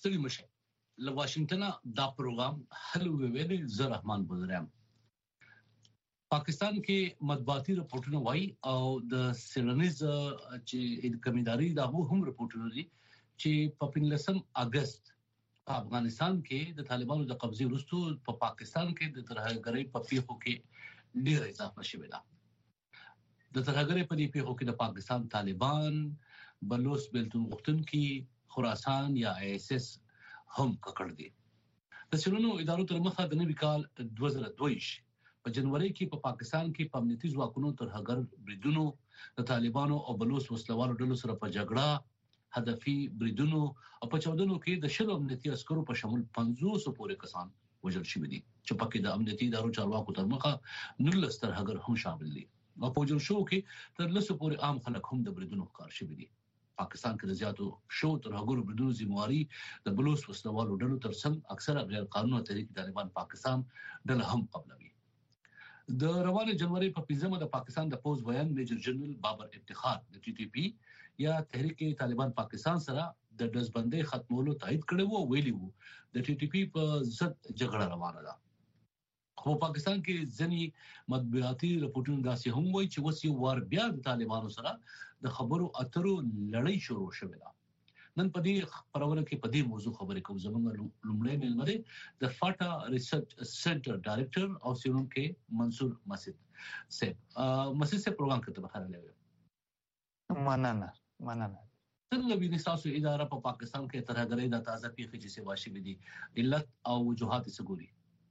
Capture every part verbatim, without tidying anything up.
ستړي مشه له واشنگټن دا پروګرام هلو ویلې زه رحمان بزرام. پاکستان کې مطبوعاتي رپورټونه وایي او د سیلانیز چې کمیداري دا هم رپورټونه دي چې په پنځلسم اگست په افغانستان کې د طالبانو د قبضې وروسته په پاکستان کې د ترهګرۍ په پیښو کې ډېر اضافه شوې ده. د ترهګرۍ په دې پیښو کې د پاکستان طالبان، بلوچ بیلتون غوښتونکي، خراسان یا آی اس اس هم ککړ دي. د سیلانو ادارو تر مخه د نوي کال دوه زره دوه په جنوري کې په پاکستان کې په امنیتي ځواکونو ترهګر بریدونو د طالبانو او بلوچ وسلوالو ډلو سره په جګړه، هدفي بریدونو او په چاودنو کې د شلو امنیتي عسکرو په شمول پنځوس پورې کسان وژل شوي دي چې پکې د امنیتي ادارو چارواکو تر مخه نولس ترهګر هم شامل دي او په وژل شو کې تر لسو پورې عام خلک هم د بریدونو ښکار شوي دي. پاکستان کې د زیاتو شو ترهګرو بریدونو ذمہواري د بلوچ وسلوالو ډلو ترڅنګ اکثره غیر قانوني تحریک طالبان پاکستان ډله هم قبلوي. د روانه جنوري په پنځمه د پاکستان د پوز بیان میجر جنرال بابر افتخار د ټي ټي پی یا تحریک طالبان پاکستان سره د دزبندۍ ختمولو تایید کړی وو. ویلي وو د ټي ټي پی په ضد جګړه روانه ده. خو پاکستان کې ځینې مطبوعاتي رپورټونه داسې هم وایي چې اوس یو وار بیا د طالبانو سره د خبرو اترو لړۍ شروع شوې ده. نن په دې خبرونه کې په دې موضوع خبرې کوو. زموږ لومړی مېلمه دی د فاټا ریسرچ سنټر ډایرکټر او څېړونکی منصور مسعود صاحب. مسعود صاحب پروګرام کې ته بخیر راغلی. مننه مننه. څنګه ویني تاسو اداره په پاکستان کې ترهګرۍ د تازه پیښې چې سیوا شوې دي علت او وجوهات څه ګوري؟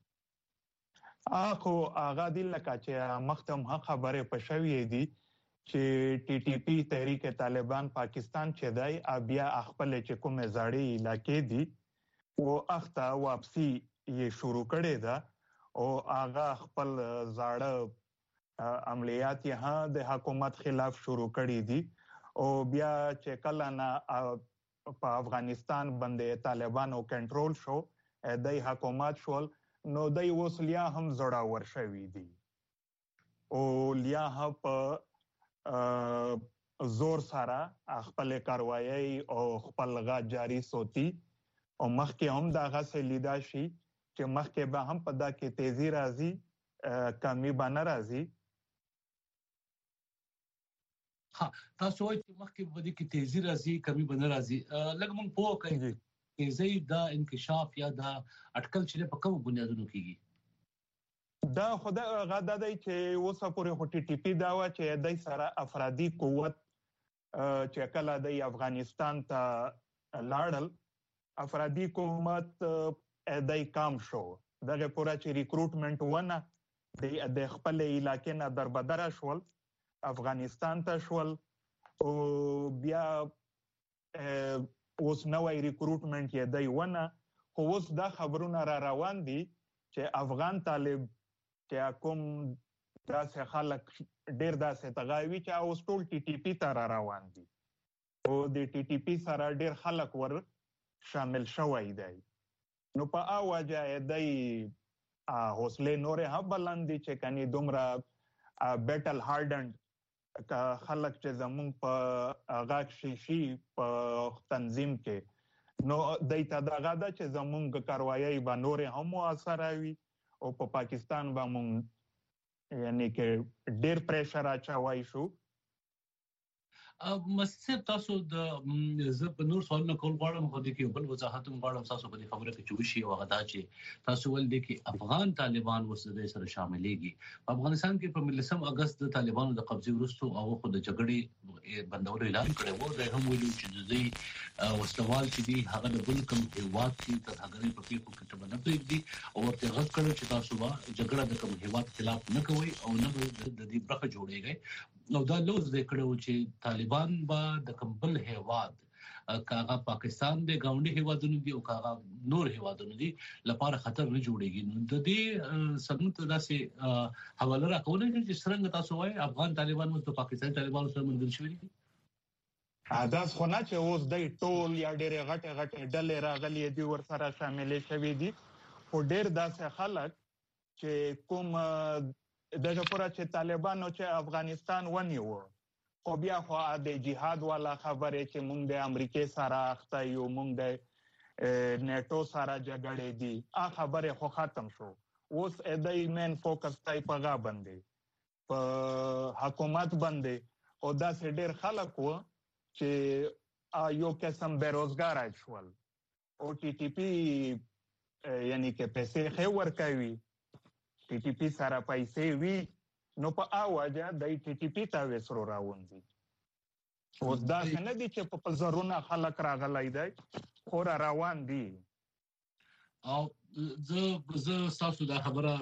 اخو هغه د لکه چې مختم خبره پښوی دي چې ټي ټي پی تحریک طالبان پاکستان چې دی بیا خپل چې کومه زړې علاقې دي او اخته واپسی یې شروع کړي ده او هغه خپل زړه عملیات یې د حکومت خلاف شروع کړي دي او بیا چې کله نه په افغانستان باندې طالبانو کنټرول شو د حکومت شول نو د وسلیا هم زړه ورشوي دي او لیا په زور سره خپل کاروایی او خپل غا جاری سوتی او مخکې هم دا غسه لیدا شي چې مخکې به هم په دا کې تیزی راځي کمی باندې راځي. ها تاسو وایئ چې مخکې به دې کې تیزی راځي کمی باندې راځي. لږ موږ پوه کړئ تیزی دا انکشاف یا دا اټکل چې په کوم بنیادونو کېږي؟ دا خدای غدا دی چې اوسه پورې هټي ټي پی دا و چې دای سره افرادي قوت چې کله د افغانستان ته لاړل افرادي قوت دای کام شو دغه پورا چې ریکروټمنټ ونه د خپل علاقې نه دربدر شول افغانستان ته شول او بیا اوس نوې ریکروټمنټ یې دای ونه خو اوس دا خبرونه را روان دي چې افغان طالب چې کوم داسې خلک ډیر داسې تغاوي چې اوس ټول ټي ټي پی ته را روان دي او د ټي ټي پی سره ډیر خلک ور شامل شوی دی نو په اواجه دی حوصله نور هم بلند دي چې کني دومره بیټل هارډند خلک چې زمون په غاښ شي په تنظیم کې نو دایته دغه دا چې زمونږ کاروایی به نور هم اثر وي او په پاکستان باندې یعنی کې ډیر پریشر اچوي شو. مسعود تاسو د زه په نور سوالونه کول غواړم خو د کې بل وضاحت هم غواړم تاسو په خبره کې چوشي او غدا چې تاسو ول دي کې افغان طالبان وسره سره شاملېږي. افغانستان کې په ملسم اگست د طالبانو د قبضې وروسته او خو د جګړې بندولو اعلان کړی وو. دا هم ویلو چې د دې وسوال چې دی هغه د بل کوم هیواد کې تر هغه په پیښو کې تبنه پرېږدي او ورته غږ کړی چې تاسو به جګړه د کوم هیواد خلاف نه کوي او نه د دې برخه جوړیږي نو دا لوز د کړو چې طالبان با د کمبل هیواد کاغه پاکستان د گاونډي هیوادونو دی او کاغه نور هیوادونو دی لپاره خطر نه جوړیږي. نو د دې سمت داسې حواله راکول چې څنګه تاسو وایي افغان طالبان مو د پاکستان طالبانو سره ملګري شوي دي. دا خو نه چې اوس د ټول یا ډېر غټه غټه ډلې راغلي دي ور سره شامل شوي دي خو ډېر داسې خلک چې کوم دغه پورا چې طالبانو چې افغانستان ونیو خو بیا خو د جهاد والا خبره چې مونږ د امریکای سره اخته یو مونږ د نیټو سره جګړې دي ا خبره خو ختم شو اوس دای مین فوکس تای پغا باندې په حکومت باندې او دا ډېر خلک وو چې یو قسم بیروزګار شول او ټي ټي پی یعنی کې پیسې خې ورکوي ټي ټي پی سره پیسې وی نو په اواجه د ټي ټي پی ته وسرو راوندي اوس دا څنګه دي چې په زرونه خلک راغلي دی خو روان دي او زه زه تاسو دا خبره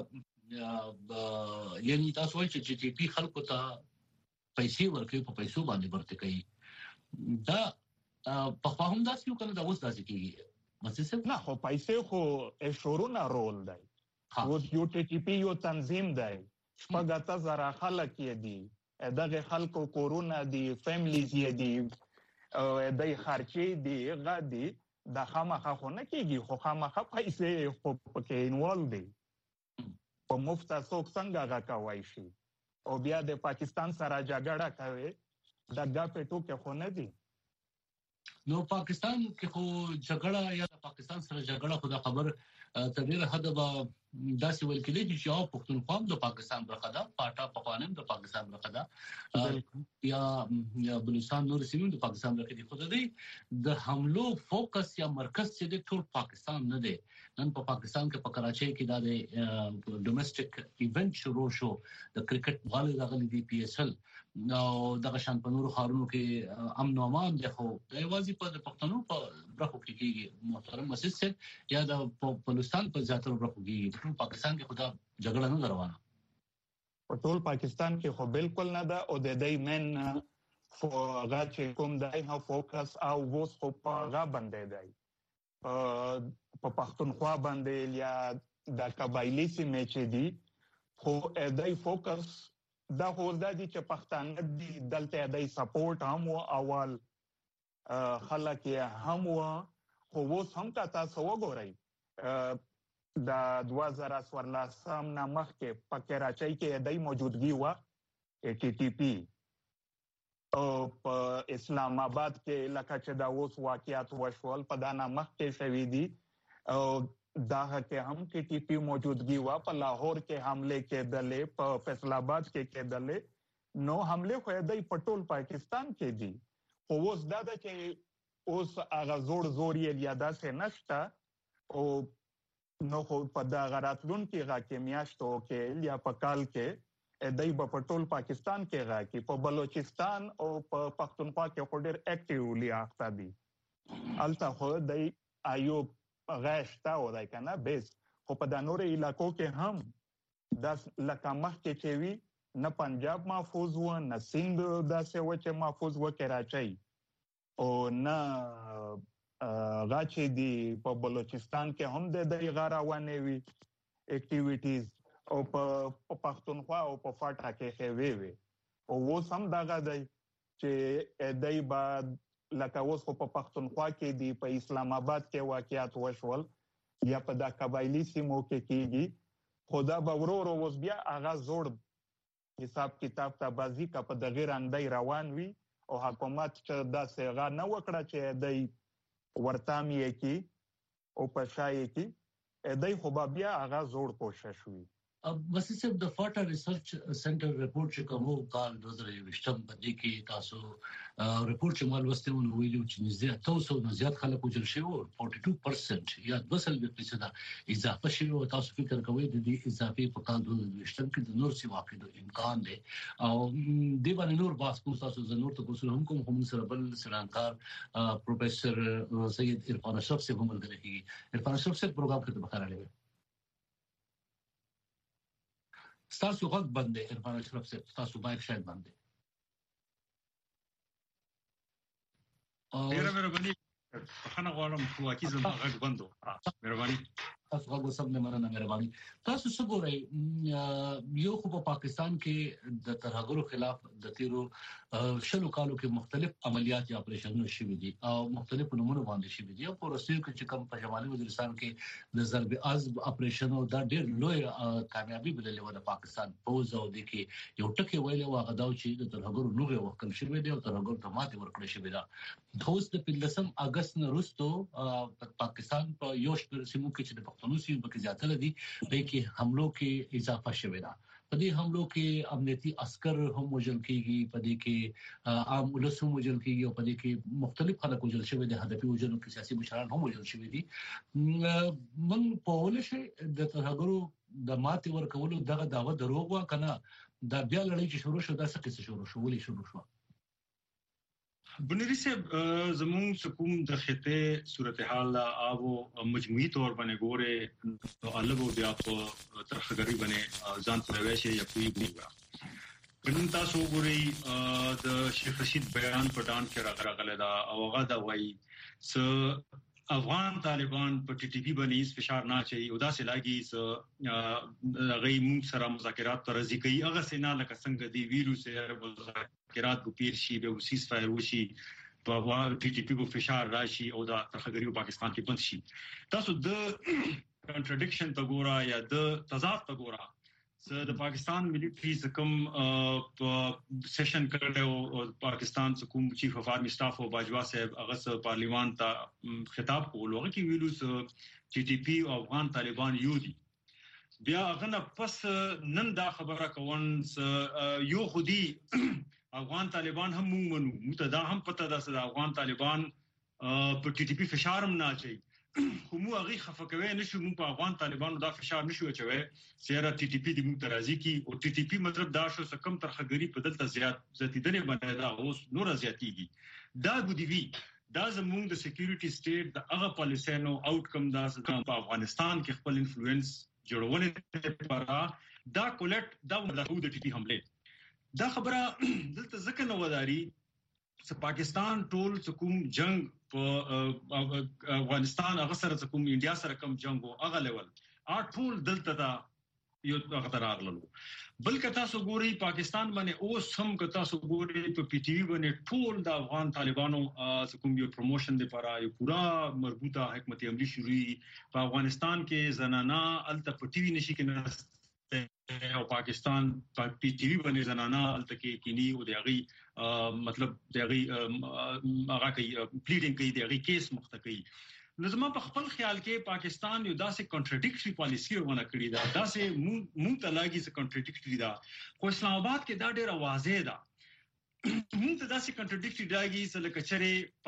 یعنی تاسو وایئ چې ټي ټي پی خلکو ته پیسې ورکوي په پیسو باندې ورته کوي دا په خواهم داسې یو کنه دا اوس داسې کیږي مسیسه نه خو پیسې خو شورونه رول دی اوس یو ټي ټي پی یو تنظیم دی شپږ اته زره خلک یې دي دغه خلکو کورونه دي فیملیز یې دي او دای خرچې دي غدي د خامخه خو نه کیږي خو خامخه پیسې خو پکې انوال دي په مفت څوک څنګه غاکوي شي او بیا د پاکستان سره جګړه کوي دا ګاپې ټوکې خو نه دي نو پاکستان کې خو جګړه یا د پاکستان سره جګړه خو دا خبر تر ډیره حد به داسې ویل کېږي چې یو پښتونخوا د پاکستان برخه ده پاټا پخوانم د پاکستان برخه ده یا یا بلوچستان نور سیمې د پاکستان برخه دي خو د د حملو فوکس یا مرکز چې د ټول پاکستان نه دی نن په پاکستان کې په کراچۍ کې دا د ډومېسټک ایونت شروع شو د کرکټ غالي راغلي دی پی ایس ال نو دغه شان په نورو خارونو کې امن او امان دی خو د یوازې په پښتنو په برخو کې کېږي محترم مسجد صاحب یا د بلوچستان په ذاتو برخو کې په پاکستان کې خدا جګړه نه روانه په ټول پاکستان کې خو بالکل نه ده او د دې من فوغا چې کوم دای هو فوکس او ووس خو په غا باندې دی په پښتونخوا باندې یا د قبایلی سیمې چې دي خو دای فوکس دا خو د دې چې پښتانه دي دلته دای سپورټ هم او اول خلک هم خو ووس هم کا تاسو وګورئ د دوه زره څوارلسم نه مخکې په کراچۍ کې دای موجودګي و ټي ټي پی او په اسلام آباد کې لکه چې دا اوس واقعیت وشول په دانه مخکې شوي دي او دا کې هم ټي ټي پی موجودګي و په لاهور کې حمله کېدلې په فیصل آباد کې کېدلې نو حمله خو دای په ټول پاکستان کې دي خو اوس دا چې اوس هغه زور زور یې یاده سه نشته او نو خو په دا غراتلون کې غاکې میاشتو کې یا په کال کې دای په ټول پاکستان کې غاکې په بلوچستان او په پښتونخوا کې خو ډېر اکټیولی اخته دي الته خو دای ایوب غاشتا و دای کنه بیس خو په د نور علاقو کې هم د لکه مخکې چې وی نه پنجاب محفوظ و نه سند داسې و چې محفوظ و کراچۍ او نه غاچې دی په بلوچستان کې هم د دې غاراوانې وی اکټیویټیز او په پښتونخوا او په فاټا کې خوي وي او و سم دغه دی چې دای بعد لکه اوس په پښتونخوا کې دی په اسلام آباد کې واقعیت وشول یا په د قبایلی سیمو کې کېږي خدا به ورو اوس بیا هغه زوړ حساب کتاب ته بازی کا په دغه راندای روان وي او حکومت چې دا څنګه نه وکړه چې دای ورتامي کې او پښای کې دای خو بیا هغه زوړ کوشش وي بس صرف د فاټا ریسرچ سنټر ریپورت چې کومو کال دوه زره یوویشتم باندې کې تاسو ریپورت چې مال وسته ونه ویلو چې نږدې تاسو نه زیات خلک وجل شي او بیا دوه پرسنټ یا دوه سلبي فیصد اضافه شي او تاسو فکر کوئ د دې اضافي په کال دوه زره یوویشتم کې د نور څه واقع د امکان دی او د باندې نور باس کوم تاسو د نور ته کوم هم کوم هم سره بل سرانکار پروفیسور سید عرفان اشرف سے هم ملګری عرفان اشرف سے پروګرام کې بخیر علي ستاسو غږ بندې عرفان اشرف سے ستاسو مایک شاید بندې ډیره مهرباني خنه غواړم خپلواکي زما غږ بندو مهرباني تاسو هغه سم نه مننه مهرباني. تاسو څه ګورئ یو خو په پاکستان کې د ترهګرو خلاف د تیرو شلو کالو کې مختلف عملیات یا اپریشنونه شوي دي او مختلف نمونه باندې شوي دي او په روسیې کې چې کوم په شمالي وزیرستان کې د ضرب عزب اپریشن او دا ډېر لوی کامیابی بللې و د پاکستان پوز او د کې یو ټکی ویلې و غداو چې د ترهګرو لوګي وکړل شوی دی او ترهګرو ته ماته ورکړل شوی دا. اوس د پنځلسم اگست نه وروسته پاکستان په یو شمېر سیمو کې چې د پښتنو سیمو کې زیاتره دي په کې حملو کې اضافه شوی دا. په دې حملو کې امنیتي عسكر هم وژل کیږي، په دې کې عام ولس هم وژل کیږي او په دې کې مختلف خلک وژل شوی دي، هدفي وژنو کې سیاسي مشران هم وژل شوی دي. من په ولشه د ترهګرو د ماتې ورکولو دغه داوا دروغ و کنه دا بیا لړۍ چې شروع شو دا څه کیسه شروع شو ولې شروع شو؟ بنيري صاحب زمون سکوم د خطه صورتحال او مجموعي طور باندې ګوره الګو بیا په ترخګری باندې ځان پرويشه یا کوئی بنيګا پنن تاسو ګوري د شیخ رشید بیان پټان کې راغله دا او هغه دا وایي س افغان طالبان په ټي ټي پی باندې فشار نه چي او دا سه لاګي س غي مون سره مذاکرات پر ځي کوي هغه سينه لکه څنګه دی ویروس سره مذاکرات کو پیر شي به وسیس فایر وشي په وا ټي ټي پی کو فشار راشي او دا ترخګری پاکستان کې بند شي. تاسو د کنټرډکشن ته ګورا یا د تضاد ته ګورا س د پاکستان ملټری زکم په سیشن کړو او پاکستان حکومت چیف اف آرمی سٹاف او باجوا صاحب هغه پارلیمان ته خطاب کول هغه کې ویلو س ټي ټي پی او افغان طالبان یو دي. بیا هغه پس نن دا خبره کوون یو خودي افغان طالبان هم مونږ متدا هم پته ده چې افغان طالبان په ټي ټي پی فشارم نه اچي خو مو هغه خفقوي نشو مو په افغان طالبانو دا فشار نشو اچوي سیاره ټي ټي پی د مترازي کی او ټي ټي پی مطلب دا شو سکم ترخګری په دلته زیات زیاتیدنه باندې دا اوس نور زیاتیږي دا ګودي وی دا زموږ د سکیورټي سټیټ د هغه پالیسانو آوټکم دا چې په افغانستان کې خپل انفلوئنس جوړونه لپاره دا کولټ دا د ټي ټي پی حمله دا خبره دلته ځکه نو وداري چې پاکستان ټول کوم جنگ په افغانستان هغه سره کوم انډیا سره کوم جنگ او هغه لیول ا ټول دلته دا یو هغه راغلو. بلکې تاسو ګوري پاکستان باندې اوس هم که تاسو ګوري په پی ټی وی باندې ټول د افغان طالبانو کوم یو پروموشن لپاره یو پورا مربوطه حکمت عملی شروعي په افغانستان کې زنانا الته په ټي وی نشي کنه او پاکستان په پی ټی وی باندې زنانا الته کې کینی او دغه مطلب دغه هغه کوي پلیډینګ کوي دغه کیس مخته کوي. نو زما په خپل خیال کې پاکستان یو داسې کنټراډیکټری پالیسی ونه کړی دا داسې مونږ ته لاګي چې کنټراډیکټری دا خو اسلام آباد کې دا ډیره واضح ده مونږ ته داسې کنټراډیکټری راګي چې لکه چېرې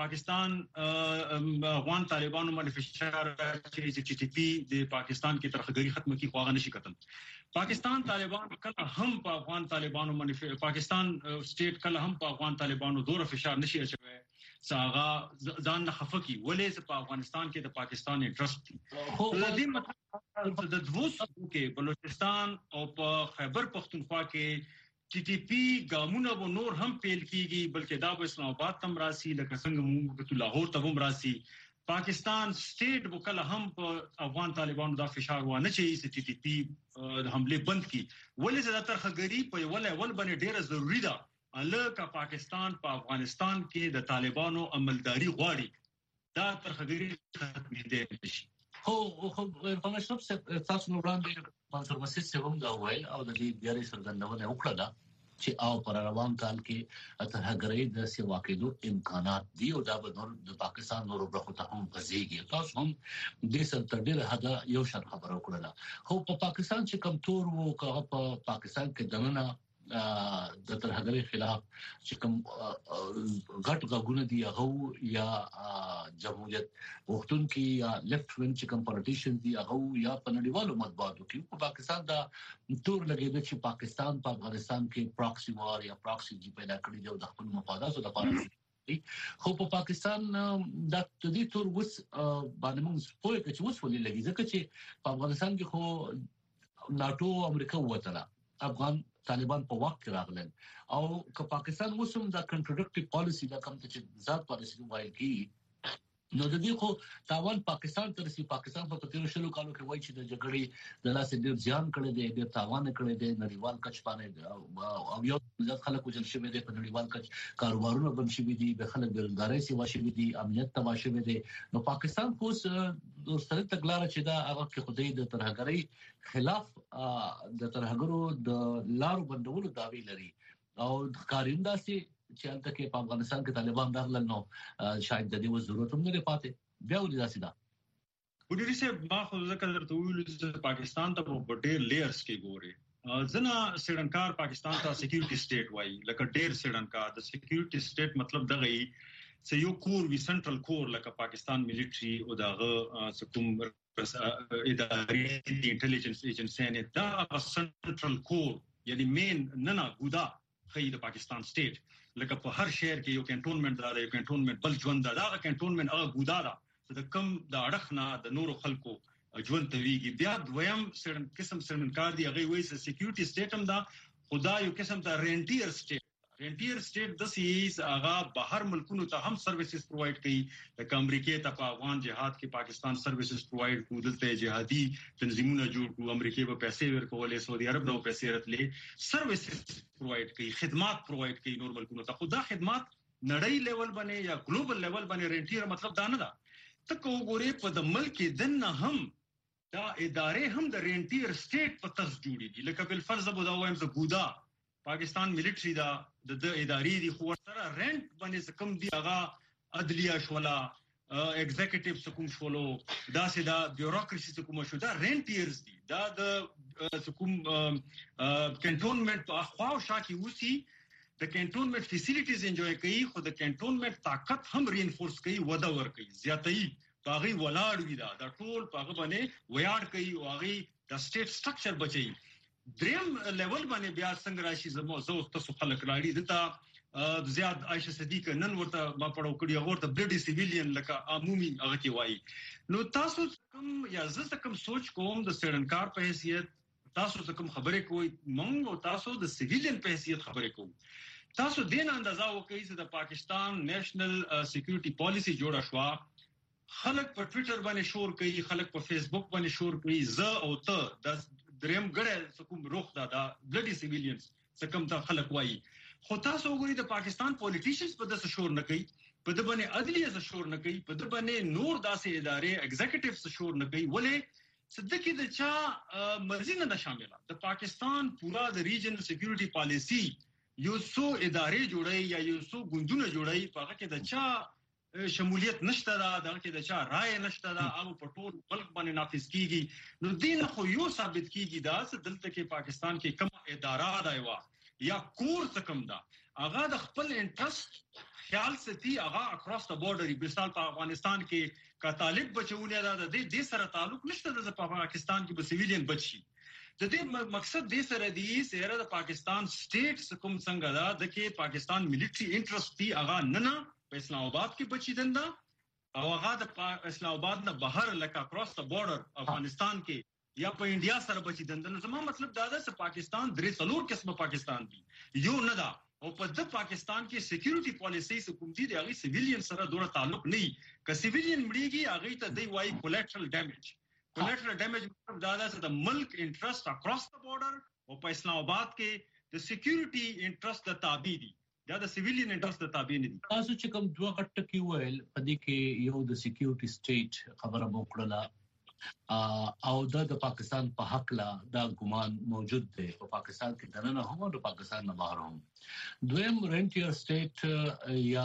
پاکستان افغان طالبانو باندې فشار چې ټي ټي پی د پاکستان کې ترخګری ختم کی خواغه نشي کتل. پاکستان طالبان کله هم په افغان طالبانو باندې پاکستان سټیټ کله هم په افغان طالبانو دور فشار نشي اچوي ساغه ځان نه خفقي ولې په افغانستان کې د پاکستان انټرست خو د دې مطلب د دوس کې بلوچستان او په خیبر پختونخوا کې ټي ټي پی ګامونه و نور هم پیل کیږي بلکې دا په اسلام آباد تم راسي لکه څنګه موږ په لاهور ته هم راسي. پاکستان سټیټ وکړه هم په افغان طالبانو دا فشار و نه چي چې ټي ټي پی د حمله بند کی ولې زړه ترخګری په ول ول باندې ډیره ضروری ده الکه پاکستان په افغانستان کې د طالبانو عملداري غواړي دا ترخګری ختمېدل شي. خو خو په مشرب څه تاسو نو وړاندې منصور مسجد څخه هم دا وایي او د دې بیا یې څرګندونه وکړه چې او پر روان کال کې ترهګری د سیوا کېدو امکانات دي او دا به نور د پاکستان نور برخو ته هم غځيږي. تاسو هم د سر ډېر حدا یو شان خبره وکړه خو په پاکستان چې کم تور وو که په پاکستان کې دننه د ترهګری خلاف چې کوم غټ غوونه دي هغه یا جمهوریت وختون کې یا لیفت وینګ چې کوم پالیټیشن دي هغه یا په نړیوالو مطبوعاتو کې په پاکستان دا تور لګیږي چې پاکستان په افغانستان کې پراکسی وار یا پراکسی جی پیدا کړی دی د خپل مفاداتو لپاره خو په پاکستان د دې تور وس باندې موږ سپوږی چې وس ولې لګي ځکه چې په افغانستان کې خو ناتو امریکا وته افغان طالبان په وخت کې راغلل او که پاکستان وسوم دا کنټراډکټیو پالیسی دا کوم چې ذات پالیسی وایي کی نو د دې خو تاوان پاکستان تر سي پاکستان په تیرو شلو کالو کې وایي چې د جګړې د لاسه ډیر ځان کړی دی ډیر تاوان کړی دی نړیوال کچ باندې او یو ځل خلک وجل شوی دی په نړیوال کچ کاروبارونه بند شوی دي به خلک بیروزګاری سي واشي دي امنیت تباہ شوی دی نو پاکستان خو د سره تګلار چې دا هغه کې خدای د ترهګرۍ خلاف د ترهګرو د لارو بندولو داوی لري او کاریندا سي چې البته کې په افغانستان کې طالبان داخل نو شاید د دې ضرورت هم نه پاتې بیا ولې داسې ده ودې چې ما خو ځکه درته ویل چې پاکستان ته په ډېر لیئرز کې ګوري ځنه سړنکار پاکستان ته سکیورټي سټیټ وایي لکه ډېر سړنکار د سکیورټي سټیټ مطلب دغه چې یو کور وی سنټرل کور لکه پاکستان ملټري او دغه سکوم اداري انټيليجنس ایجنسي نه دا سنټرل کور یعنی مین نه نه ګودا خې د پاکستان سټیټ لکه په هر شهر کې یو کنټونمنت دا یو کنټونمنت بل ژوند دا دا کنټونمنت هغه ګودا دا د کم د اړخنا د نورو خلکو ژوند تویږي بیا دویم سرن قسم سرنکار دی هغه وایي چې سکیورټي سټیټ هم دا خدا یو قسم ته رینټیر سټیټ رینټیر سټیټ د سیس هغه بهر ملکونو ته هم سرویسز پرووايډ کوي د امریکای ته په افغان جهاد کې پاکستان سرویسز پرووايډ کوي دلته جهادي تنظیمونه جوړ کوي امریکای په پیسې ورکولې سعودي عرب نو پیسې راتلې سرویسز پرووايډ کوي خدمات پرووايډ کوي نور ملکونو ته خدا خدمات نړۍ لیول باندې یا ګلوبل لیول باندې رینټیر مطلب دا نه ده ته کو ګوري په د ملک دنه هم دا ادارې هم د رینټیر سټیټ په طرز جوړیږي لکه بل فرض ابو دا وایم ز ګودا پاکستان ملټري دا د ادارې دی خو سره رنٹ باندې کم دی هغه عدلیه شولا ایگزیکټیو سکوم شولو دا سدا بیوروکراسي سکوم شو دا رینټیرز دی دا د سکوم کنټونمنت په خواو شاکي وسی د کنټونمنت فیسیلیټیز انجوای کوي خو د کنټونمنت طاقت هم رینفورس کوي ودا ور کوي زیاتې باغی ولاړ وی دا د ټول باغ باندې ویاړ کوي او هغه د سټیټ سټرکچر بچي دریم لیول باندې بیا څنګه راشي زمو زو تاسو خلک راړي دته زیاد عائشہ صدیق نن ورته ما پړو کړی ورته بلډي سیویلین لکه عمومي هغه کې وایي نو تاسو کوم یا زه کوم سوچ کوم د سړنکار په حیثیت تاسو کوم خبرې کوي مونږ او تاسو د سیویلین په حیثیت خبرې کوو تاسو دین اندازا وکړئ چې د پاکستان نېشنل سکیورټي پالیسی جوړه شو خلک په ټوئیټر باندې شور کوي خلک په فیسبوک باندې شور کوي ز او ته د دریم ګړې کوم روخ دا د بلډي سیویلینز څنګه ته خلک وایي خو تاسو وګورئ د پاکستان پولیټیشنز په داسې شور نه کوي په د باندې عدلیه ز شور نه کوي په د باندې نور داسې ادارې ایگزیکټیوز شور نه کوي ولې صدقې د چا مرزي نه شامله د پاکستان پورا د ریجنل سکیورټي پالیسی یو څو ادارې جوړي یا یو څو ګوندونه جوړي په هغه کې د چا شمولیت نشته دا دغه کې د چا رائے نشته دا او په ټول ملک باندې نافذ کیږي نو دین خو یو ثابت کیږي دا چې دلته کې پاکستان کې کوم اداره دا یو یا کور څه کم دا هغه د خپل انټرست خیال ستي هغه اکراس د بورډر مثال په افغانستان کې کا طالب بچونه دا د دې سره تعلق نشته د پاکستان کې به سیویلین بچي د دې مقصد دې سره دی چې د پاکستان سټیټ کوم څنګه دا د کې پاکستان ملټري انټرست دی هغه نه نه په اسلام آباد کې بچی دنده او هغه د اسلام آباد نه بهر لکه اکراس د بورډر افغانستان کې یا په انډیا سره بچی دنده نو زموږ مطلب دا ده چې پاکستان درې څلور قسمه پاکستان دی یو نه دا او په د پاکستان کې سکیورټي پالیسی کوم دي د هغه سیویلین سره ډوره تعلق نه که سیویلین مړیږي هغه ته دی وایي کولیټرل ډیمیج کولیټرل ډیمیج مطلب دا ده چې د ملک انټرست اکراس د بورډر او په اسلام آباد کې د سکیورټي انټرست د تابع دي دا د سیویلین انټرست د تابع نه دي تاسو چې کوم دوه غټ کې ویل په دې کې یو د سکیورټي سټیټ خبره مو کړله او د پاکستان په حق لا دا ګمان موجود دی په پاکستان کې دنه هم او پاکستان نه بهر هم دویم رینټیر سټیټ یا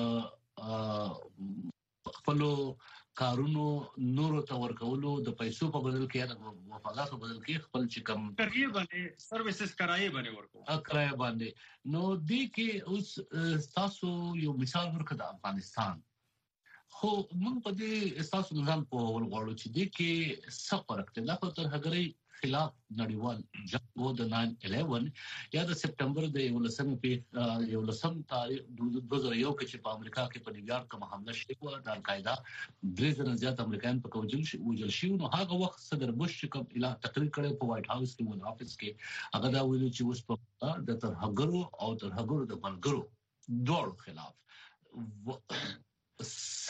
د خپل کارونو نورو ته ورکولو د پیسو په بدل کې یا د مفادات په بدل کې خپل چې کوم کرایه باندې سرویسز کرایه باندې ورکو کرایه باندې نو دې کې اوس تاسو یو مثال ورکړه د افغانستان خو موږ په دې تاسو نظام په ول غواړو چې دې کې څه فرق دی دا په تر هغه خلاف نړیوال جنگ و د ناین الیون یا د سپټمبر د یولسمې په یولسم تاریخ دوه زره یو کې چې په امریکا کې په نیویارک کې حمله شوه و د القاعده درې زره زیات امریکایان په کوجل شو وجل شو نو هغه وخت صدر بوش چې کوم اعلان تقریر کړی په وایټ هاوس کې ون افیس کې هغه دا ویلي چې اوس په د ترهګرو او ترهګرو د ملګرو دوړو خلاف سخت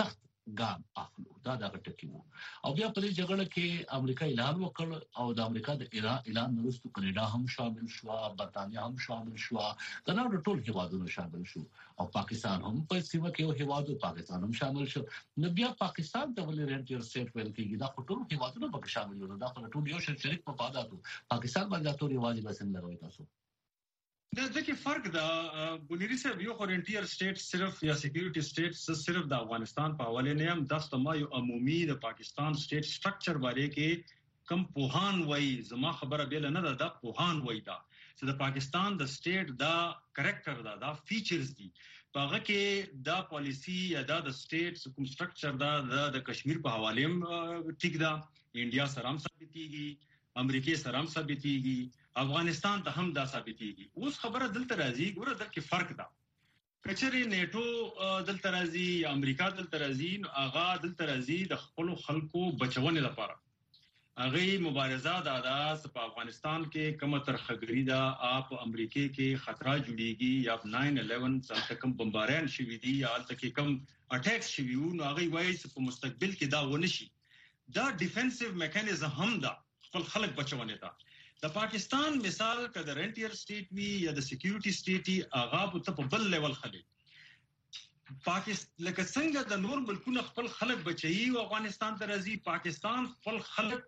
ګام اخلو. دا د غټکی وو او بیا په دې جګړه کې امریکا اعلان وکړ او د امریکا د اعلان وروسته کاناډا هم شامل شو، برتانیا هم شامل شو، دا نور ټول هیوادونه شامل شو او پاکستان هم په سیمه کې یو هیواد پاکستان هم شامل شو. نو بیا پاکستان ته ولې رینټیر سټیټ ویل کېږي؟ دا ټول هیوادونه پکې شامل دي، دا ټول یو شریک مفادات پاکستان باندې ټول یوازې بس نه لګوي. تاسو دا ځکه فرق دا بنيري صاحب یو فرنټیر سټیټ صرف یا سکیورټي سټیټ صرف د افغانستان په حواله نه هم د استما یو عمومي د پاکستان سټیټ سټرکچر باندې کې کم پوهان وای زما خبره بیل نه ده د پوهان وای دا چې د پاکستان د سټیټ دا کریکټر دا دا فیچرز دي هغه کې دا پالیسی یا دا د سټیټ کوم سټرکچر دا د کشمیر په حواله هم ټیک دا انډیا سره هم ثابتيږي، امریکای سره هم ثابتيږي، افغانستان ته هم دا ثابتيږي. اوس خبره دلته راځي ګوره دلته فرق ده. کچري نیټو دلته راځي یا امریکا دلته راځي نو هغه دلته راځي د خپل خلکو بچونه لپاره. هغه مبارزه دا ده په افغانستان کې کومه ترخګری ده اپ امریکای کې خطر جوړیږي یا ناین الیون څخه کوم بمباران شوي دي یا الته کم اٹیکس شوي نو هغه وایي چې په مستقبل کې دا ونشي. دا ډیفنسیو میکانیزم هم ده خپل خلک بچونه ده. د پاکستان مثال کده رینټیر سټیټ وی یا د سکیورټي سټیټي هغه په بل لیول خلک پاکستان لکه څنګه د نور ملکونو خپل خلک بچي او افغانستان ته راځي، پاکستان خپل خلک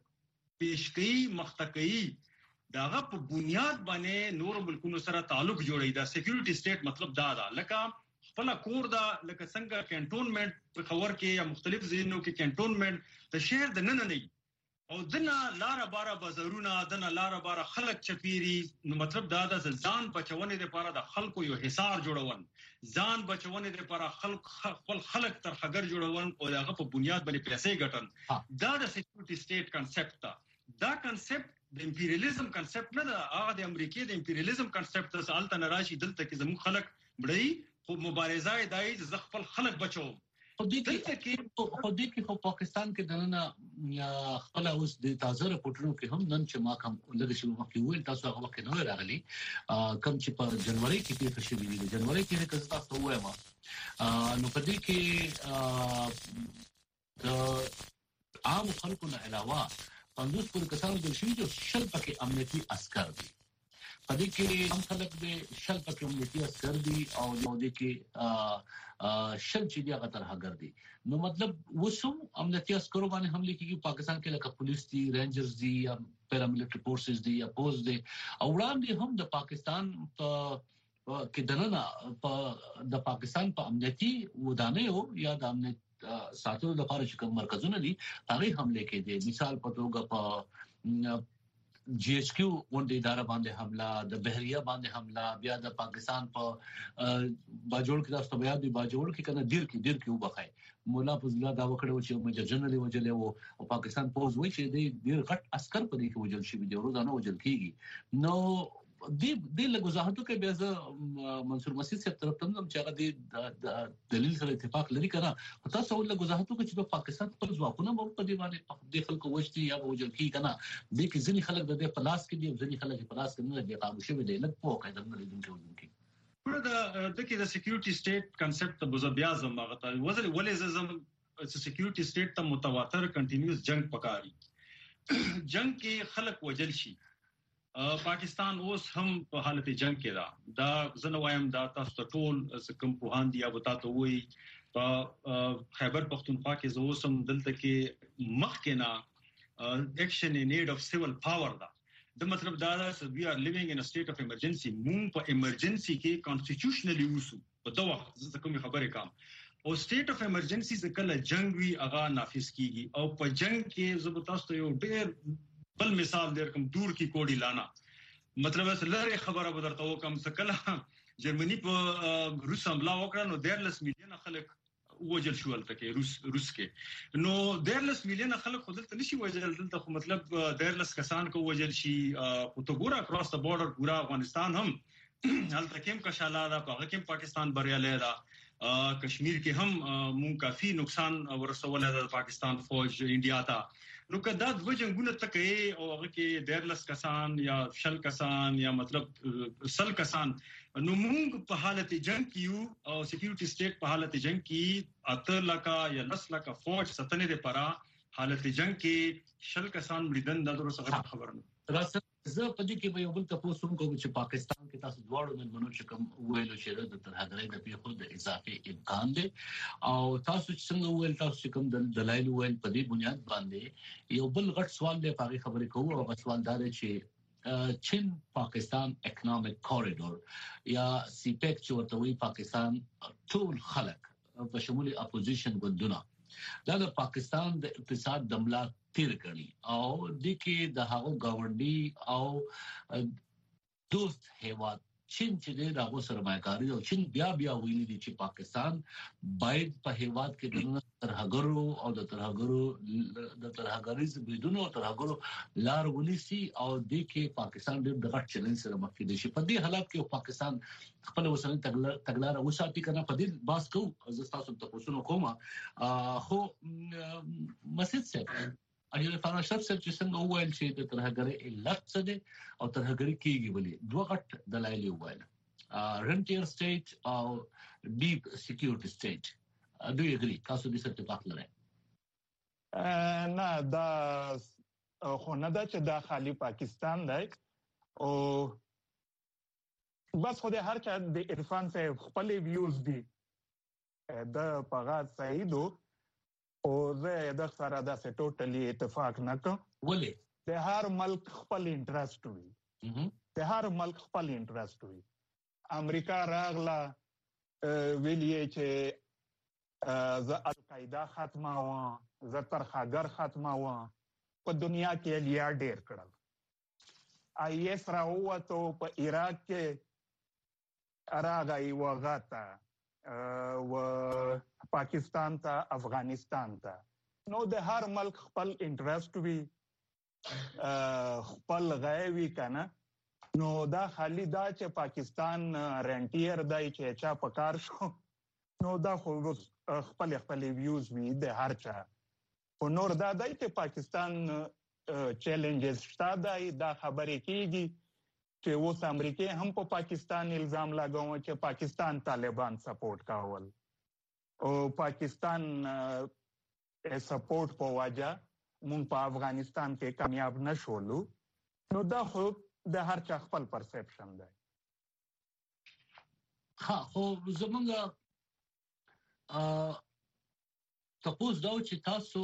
پیشکې مختکې داغه په بنیاد باندې نور ملکونو سره تعلق جوړي. دا سکیورټي سټیټ مطلب دا ده لکه خپل کور دا لکه څنګه کینټونمنت په خبر کې یا مختلف ځینو کې کینټونمنت د شهر د نن نه او دنا لاره بارا بازارونه دنا لاره بارا خلک چپیری نو مطلب دا د ځان بچونه لپاره د خلکو یو حصار جوړول، ځان بچونه لپاره خلک خپل خلک تر خګر جوړول او دغه په بنیاد باندې پیسې ګټل. دا د سکیورټي سټیټ کنسپټ دا دا کنسپټ د امپیریالیزم کنسپټ نه ده، هغه د امریکای د امپیریالیزم کنسپټ ته سالته نراشي دلته کې زموږ خلک بړی خو مبارزه دای ز خپل خلک بچو. خو دې کې خو دې کې خو پاکستان کې دنه خپل اوس د تازه رپورټونو کې هم نن چې ما کوم لږ شی مخکې ویل تاسو هغه وخت نه راغلي کوم چې په جنوري کې پیښه شوې ده. جنوري کې که تاسو وایم نو په دې کې د عام خلکو نه علاوه پندوس پر کسانو د شي جو شل پکې امنیتي عسكر دي. په دې کې هم خلک د شل پکې امنیتي عسكر دي او د کې شل چې دی هغه تر هغه دی. نو مطلب وسوم امنیتي عسکرو باندې حمله کیږي پاکستان کې لکه پولیس دي، رینجرز دي یا پیراملیټری فورسز دي یا پوز دي او وړاندې هم د پاکستان په کې دننه په د پاکستان په امنیتي ودانیو یا د امنیت ساتلو لپاره چې کوم مرکزونه دي هغه حمله کوي. مثال په توګه په جی ایچ کیو ونډه اداره باندې حمله، د بحریه باندې حمله، بیا د پاکستان په باجوړ کې تاسو بیا د باجوړ کې کنه ډیر کې ډیر کې وبخای مولا فضل دا وکړو چې میجر جنرال وجلې وو او پاکستان پوز وایي چې د ډیر غټ عسكر په دې کې وجل شي دی روزانه وجل کیږي. نو د د لګوزاهتو کې بیا ز منصور مسعود صاحب طرف ته هم چې هغه د دلیل سره اتفاق لري کنه تاسو ول لګوزاهتو کې چې په پاکستان پر ځواکونه په دې باندې د خلکو وشتي یا وجل کی کنه د کې ځنی خلک د پلاس کې دي ځنی خلک په پلاس کې نه دي قابو شوی دی لکه په قاعده باندې دونکو دونکو پر دا د کې د سکیورټي سټیټ کنسپټ ته بوزه بیا زم هغه ته وزل ولې زم سکیورټي سټیټ ته متواتر کنټینیوس جنگ پکاري جنگ کې خلک وجل شي. پاکستان اوس هم په حالت جنگ کې ده. دا زنوایم دا تاسو ټول کوم پوهان دي او تاسو وایي په خیبر پختونخوا کې زه اوسم دلته کې مخکنه اکشن ان نیډ اف سیول پاور دا د مطلب دا ده وی ار لیوینګ ان ا سټیټ اف ایمرجنسي. مون په ایمرجنسي کې کانسټیټیوشنلی اوسو په دغه زه کوم خبرې کوم او سټیټ اف ایمرجنسي ځکه جنگ وی هغه نافذ کیږي او په جنگ کې زه تاسو یو ډېر بل مثال در کوم دور کی کوډی لانا مطلب اس لری خبره بدرته وکم سکله جرمنی په روس حمله وکړه نو ډیرلس میلیون خلک وجل شول تکي روس روس کې نو ډیرلس میلیون خلک خودل نشي وجل دلته خو مطلب ډیرلس کسان کو وجل شي خو تو ګورا اکراس د بورډر پورا افغانستان هم هلته کې هم کشاله دا په هغه کې پاکستان بریاله ده. کشمیر کې هم مون کافي نقصان ورسول د پاکستان فوج انډیا ته نو کدا د وجنګونه تکي او هغه کې ډیرلس کسان یا شل کسان یا مطلب سل کسان نو موږ په حالت جنگ کیو او سکیورټي سټیټ په حالت جنگ کی اتر لکا یا لس لکا فوج ستنې د پرا حالت جنگ کې شل کسان مړیدن د درو څخه خبرنه راځه زه په دې کې به یو بل تاسو کوم چې پاکستان کې تاسو دواړو ملمنو چې کوم ویلو چې د ترهګرۍ د پیښو د اضافي امکان دی او تاسو چې څنګه ویل تاسو چې کوم د دلایل ویل په دې بنیاد باندې یو بل غټ سوال دی په خبرې کوو او سوال دا دی چې چین پاکستان اکونومیک کوریډور یا سی پیک چې ورته وی پاکستان ټول خلک په شمول اپوزیشن ګوندونه دا د پاکستان د اقتصاد د ملا تیر کړي او د کې د هغو گاونډي او دوست هیواد چین چې د هغو سرمایه‌کاري او چین بیا بیا ویلي دي چې پاکستان باید په هیواد کې د ترهګرو او د ترهګرو د ترهګریز بریدونو او ترهګرو لار ونیسي او د کې پاکستان د غټ چیلنج سره مخ کېږي چې په دې حالت کې پاکستان خپل وسنۍ تګلارې وساتي کنه په دې باس کو از تاسو ته پوښتنه کوم خو مسجد څه اجازه فانا شرط سره چې څنګه وویل چې د ترهګرۍ علت څه دی او ترهګرۍ کیږي ولې دوه غټ دلایل وویل رنټیر سټیټ او ډیپ سکیورټي سټیټ do you agree تاسو دې سره اتفاق لرئ نه دا خو نه دا چې دا خالی پاکستان دی او بس خو د هر چا د عرفان صاحب خپل ویوز دي د پغات سعیدو او زه د سره دا څه ټوټلی اتفاق نه کوم ولې د هر ملک خپل انټرست وي د هر ملک خپل انټرست وي امریکا راغله ویلې چې زه القاعده ختمه و زه ترخاګر ختمه و په دنیا کې لیا ډیر کړل آی ایس راووتو په عراق کې راغی وغاته و پاکستان ته افغانستان ته نو د هر ملک خپل انټرست وي خپل غوي کنه نو دا خالی دا چې پاکستان رنټیر دی چې چا پکار شو نو دا خو خپل خپل ویوز وي د هر چا او نور دا دی چې پاکستان چیلنجز شته دی دا خبرې کیږي چې اوس امریکای هم په پاکستان الزام لګاوه چې پاکستان طالبان سپورټ کاول او پاکستان سپورټ په وجه مونږ په افغانستان کې کامیاب نشولو نو دا خو د هر چا خپل پرسپشن دی ها خو زمونږ تاسو دا چې تاسو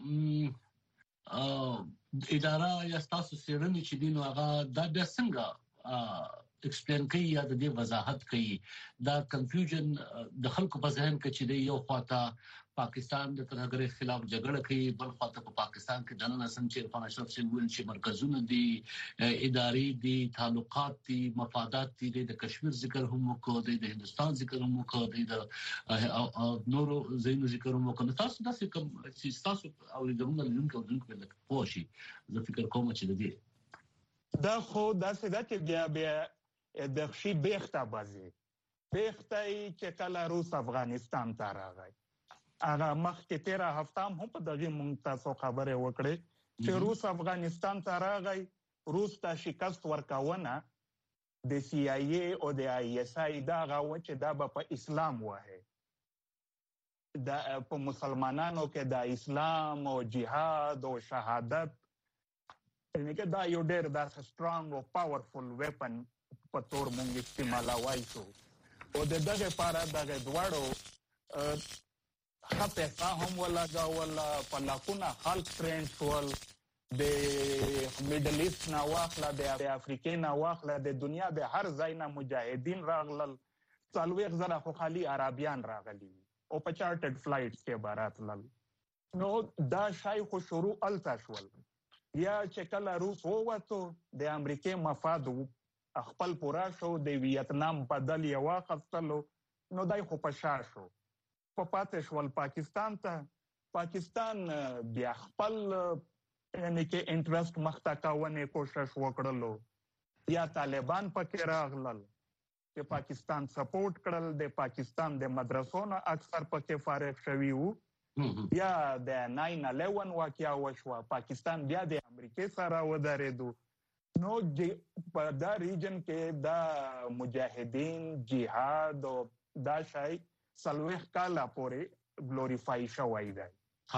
اداره یا تاسو سیرنی چې دین هغه دا د څنګه ایکسپلین کوي یا د دې وضاحت کوي دا کنفیوژن د خلکو په ذهن کې چې د یو خواته پاکستان د ترهګرۍ خلاف جګړه کوي بل خواته په پاکستان کې دننه څنګه عرفان اشرف سنگ ویل چې مرکزونه دي اداري دي تعلقات دي مفادات دي د کشمیر ذکر هم وکړو د هندستان ذکر هم وکړو د نورو زینو ذکر هم وکړو تاسو دا څه کوم چې تاسو او د موږ له لونکو دونکو په لکه پوښي زه فکر کوم چې د دې دا خو دا څه دا چې بیا بیا د خشي بیخته بازي بیخته چې کله روس افغانستان ته راغی هغه مخکې تیره هفته هم په دغه مونږ تاسو خبره وکړې چې روس افغانستان ته راغی روس ته شکست ورکاونه د سی آی ای او د آی ایس آی دا غو چې دا په اسلام وه دا په مسلمانانو کې د اسلام او جهاد او شهادت یعنی کې دا یو ډېر دا سترونګ او پاورفل ویپن په تور مونږ استعمالوای شو او د دغه لپاره دغه دواړو خپه فهم ولا دا ولا پلاکونه خلک ټرین شول د میډل ایست نه واخله د افریقا نه واخله د دنیا د هر ځای نه مجاهدین راغلل څلوېښت زره خو خالي عربیان راغلي او په چارټډ فلایټس کې عبارت لل نو دا شای خو شروع الته شول یا چې کله روس ووتو د امریکای مفاد خپل پورا شو د ویتنام بدل یو واخستلو نو دای خو په شا شو په پاتې شول پاکستان ته پاکستان بیا خپل یعنی کې انټرست مخته کاونه کوشش وکړلو یا طالبان پکې راغلل چې پاکستان سپورټ کړل د پاکستان د مدرسو نه اکثر پکې فارغ شوي وو بیا د ناین الیون واقعیا وشوه، پاکستان بیا د امریکای سره ودرېدو. نو په دا ریجن کې دا مجاهدین جهاد او دا شای څلوېښت کاله پورې ګلوریفای شوی دی.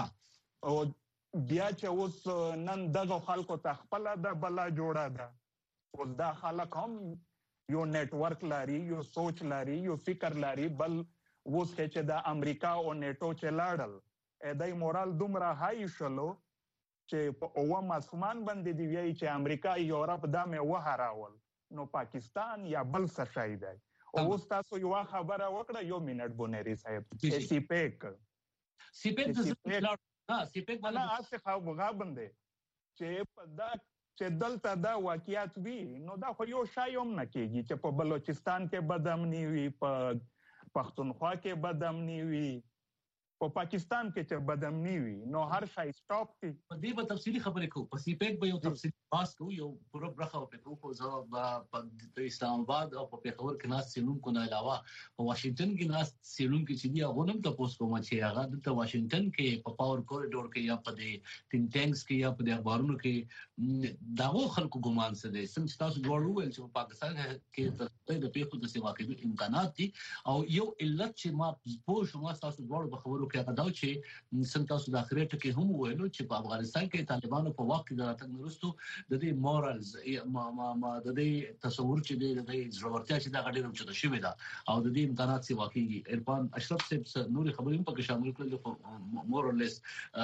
او بیا چې اوس نن دغه خلکو ته خپله د بلا جوړه ده. اوس دا خلک هم یو نیټورک لري، یو سوچ لري، یو فکر لري. بل اوس چې د امریکا او نیټو چې لاړل، دای مورال دومره های شلو چې په اوم اسمان باندې دی وی چې امریکا یورپ دا مې وهراول، نو پاکستان یا بل څه شای دی. او اوس تاسو یو خبره وکړه، یو منټ بونری صاحب، سیپیک سیپیک د ها سیپیک بالا اسه خبره باندې چې په دا چې دلته دا واقعیت وی، نو دا خو یو شای هم نه کېږي چې په بلوچستان کې بدامني وي، په پښتونخوا کې بدامني وي، په پاکستان کې چې بدامني وي، نو هر شای سټاپ کی. په دې به تفصیلی خبرې کوو، په سیپیک به یو تفصیلی باس کوو، یو پوره برخه او په کوو زه په اسلام آباد او په پیښور کې ناس سیلونکو نه علاوه په واشنگټن کې ناس سیلونکو چې دی هغه هم تاسو کوم چې هغه د واشنگټن کې په پاور کوریډور کې یا په دې تین ټانکس کې یا په دې اخبارونو کې داغه خلکو ګمان څه دي. سم تاسو جوړ وویل چې په پاکستان کې د پیښو د سیوا کې امکانات دي، او یو علت چې ما په شما تاسو جوړ په خبرو کې هغه دا چې سم تاسو د اخرت کې هم وویلو چې په افغانستان کې طالبانو په وخت کې د راتګ نورستو د دې مورالز ما ما ما د دې تصور چې د دې ضرورتیا چې دا غډې هم چته شوی دا او د دې امکانات سی واقعي عرفان اشرف صاحب نوري خبرې هم پکې شامل کړل، مورالز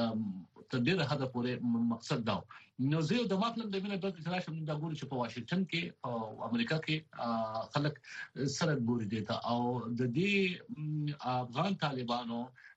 تر ډیره حد پورې مقصد دا. نو زه د مطلب د مینه د تلاش هم دا ګورم چې په واشنگټن کې او امریکا کې خلک سره ګوري دي او د دې افغان طالبانو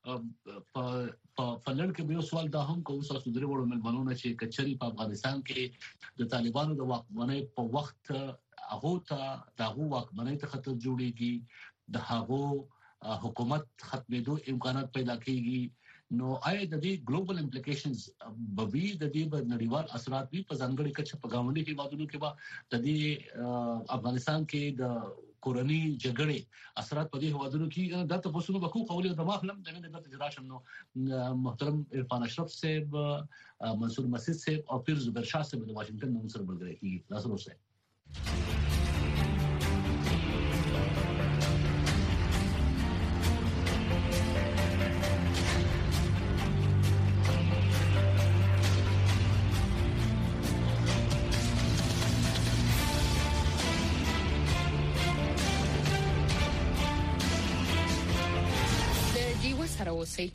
په په لړ کې یو سوال دا هم کوم تاسو درې وړو ملمنونه چې کچري په افغانستان کې د طالبانو د واکمنۍ په وخت هغه ته دغه واکمنۍ ته خطر جوړيږي، د هغه حکومت ختمېدو امکانات پیدا کیږي. نو آیا د دې ګلوبل امپلیکیشنز به وي، د دې په نړیوال اثرات وي په ځانګړي کچه په ګاونډي هیوادونو کې به د دې افغانستان کې د کورنۍ جګړې اثرات په دې هیوادونو کې د تاسو په کوم قولي د مخلم د نن د تجربه نو محترم عرفان اشرف صاحب، منصور مسعود صاحب او پیر زبیر شاه صاحب د واشنگټن نوم سره ملګري کیږي. تاسو ورسره اوسئ.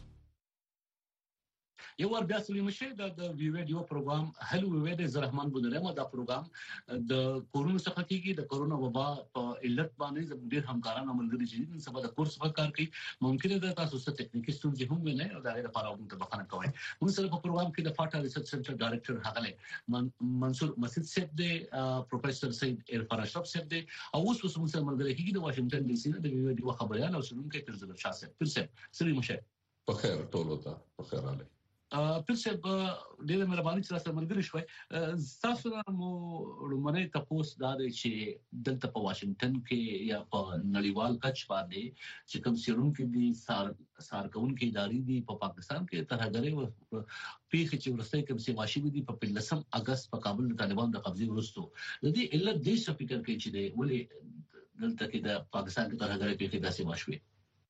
یو ور بیا سلی مشه د ویډیو پروګرام هلو ویډیو زرحمان بودره دا پروګرام د کورونا څخه کیږي، د کورونا وبا په علت باندې ډېر همکاران عملګري چې نن سبا د کورس په کار کوي. ممکن ده تاسو ته ټیکنیکي ستونزې هم وینئ او دا غیر لپاره موږ ته بخښنه کوي. موږ سره په پروګرام کې د فاټا ریسرچ سنټر ډایریکټر هغه منصور مسعود صاحب دی، پروفیسور سید عرفان اشرف صاحب دی، او اوس اوس موږ سره ملګري کیږي د واشنگټن ډي سي نه د ویډیو خبريال او شنونکو پیر زبیر شاه صاحب. پیر صاحب سلام مشه. په خیر ټول وتا په خیر علي. پیر صاحب ډېر مهرباني چې تاسو ملګری شوي. تاسو مو لمنه تاسو دا دی چې دلته په واشنگټن کې یا په نړیوال کچ باندې چې کوم سیرون کې دي سار سارکون کې ادارې دي په پاکستان کې ترهګري پیښې چې ورسته کوم سی ماشي دي په لسم اگست په کابل د طالبان د قبضې ورستو د دې علت د څه فکر کوي چې دی ولې دلته کې د پاکستان کې ترهګري پیښې داسې ماشوي؟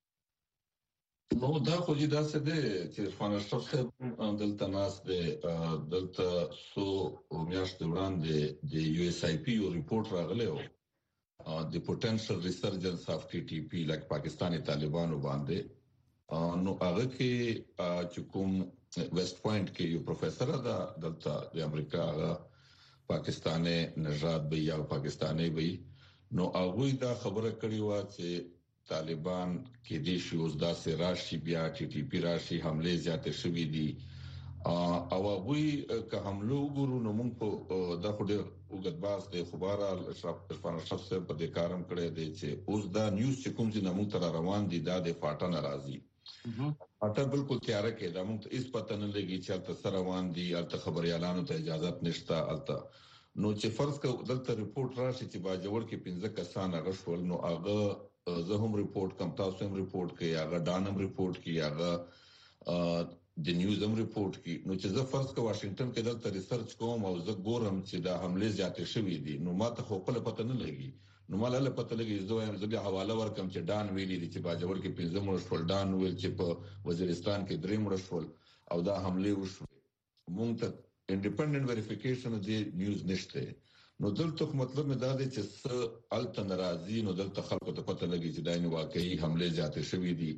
نو دا خو دې داسې دی چې عرفان اشرف صاحب دلته ناس دی، دلته سو میاشتې وړاندې د یو اس آی پی یو ریپورت راغلی و د پوتنشل ریسرجنس اف ټي ټي پی لکه پاکستاني طالبانو باندې. نو هغه کې چې کوم ویسټ پوینټ کې یو پروفیسور دا دلته د امریکا پاکستاني نژاد به یا پاکستاني به، نو هغه دا خبره کړې و چې طالبان کې د شوز داسې راشي بیا ټي ټي پی راشي حمله زیاته شوې دي او هغه که حمله وګورو نو موږ په د خو ډېر وګدباس د خبر اشرف عرفان اشرف صاحب په کارم کړی دی چې اوس دا نیوز چې کوم چې موږ تر روان دي دا د فاټا ناراضي اته بالکل تیار کې دا موږ هیڅ پته نه لګي چې تاسو روان دي البته خبريالانو ته اجازه نشته البته. نو چې فرض کړو دلته ریپورت راشي چې باجوړ کې پنځه کسان غشول، نو هغه زه هم ریپورت کوم، تاسو هم ریپورت کوي، هغه دانم ریپورت کوي، هغه د نیوزم ریپورت کې نو چې زه فرض کا واشنگټن کې دلته ریسرچ کوم او زه ګورم چې دا حمله زیاتې شوې دي نو ماته خو خپل پته نه لګي نو ماله له پته لګي زه وایم زه بیا حواله ورکم چې ډان ویلي دي چې باجوړ کې پنځه مړ شول ډان ویل چې په وزیرستان کې درې مړ شول او دا حمله وشوه مونږ ته انډیپندنت ویریفیکیشن دی نیوز نشته نو دلته مطلب مې دا دی چې څه الته ناراضي نو دلته خلکو ته پته لګي چې دا نه واقعي حمله زیاتې شوې دي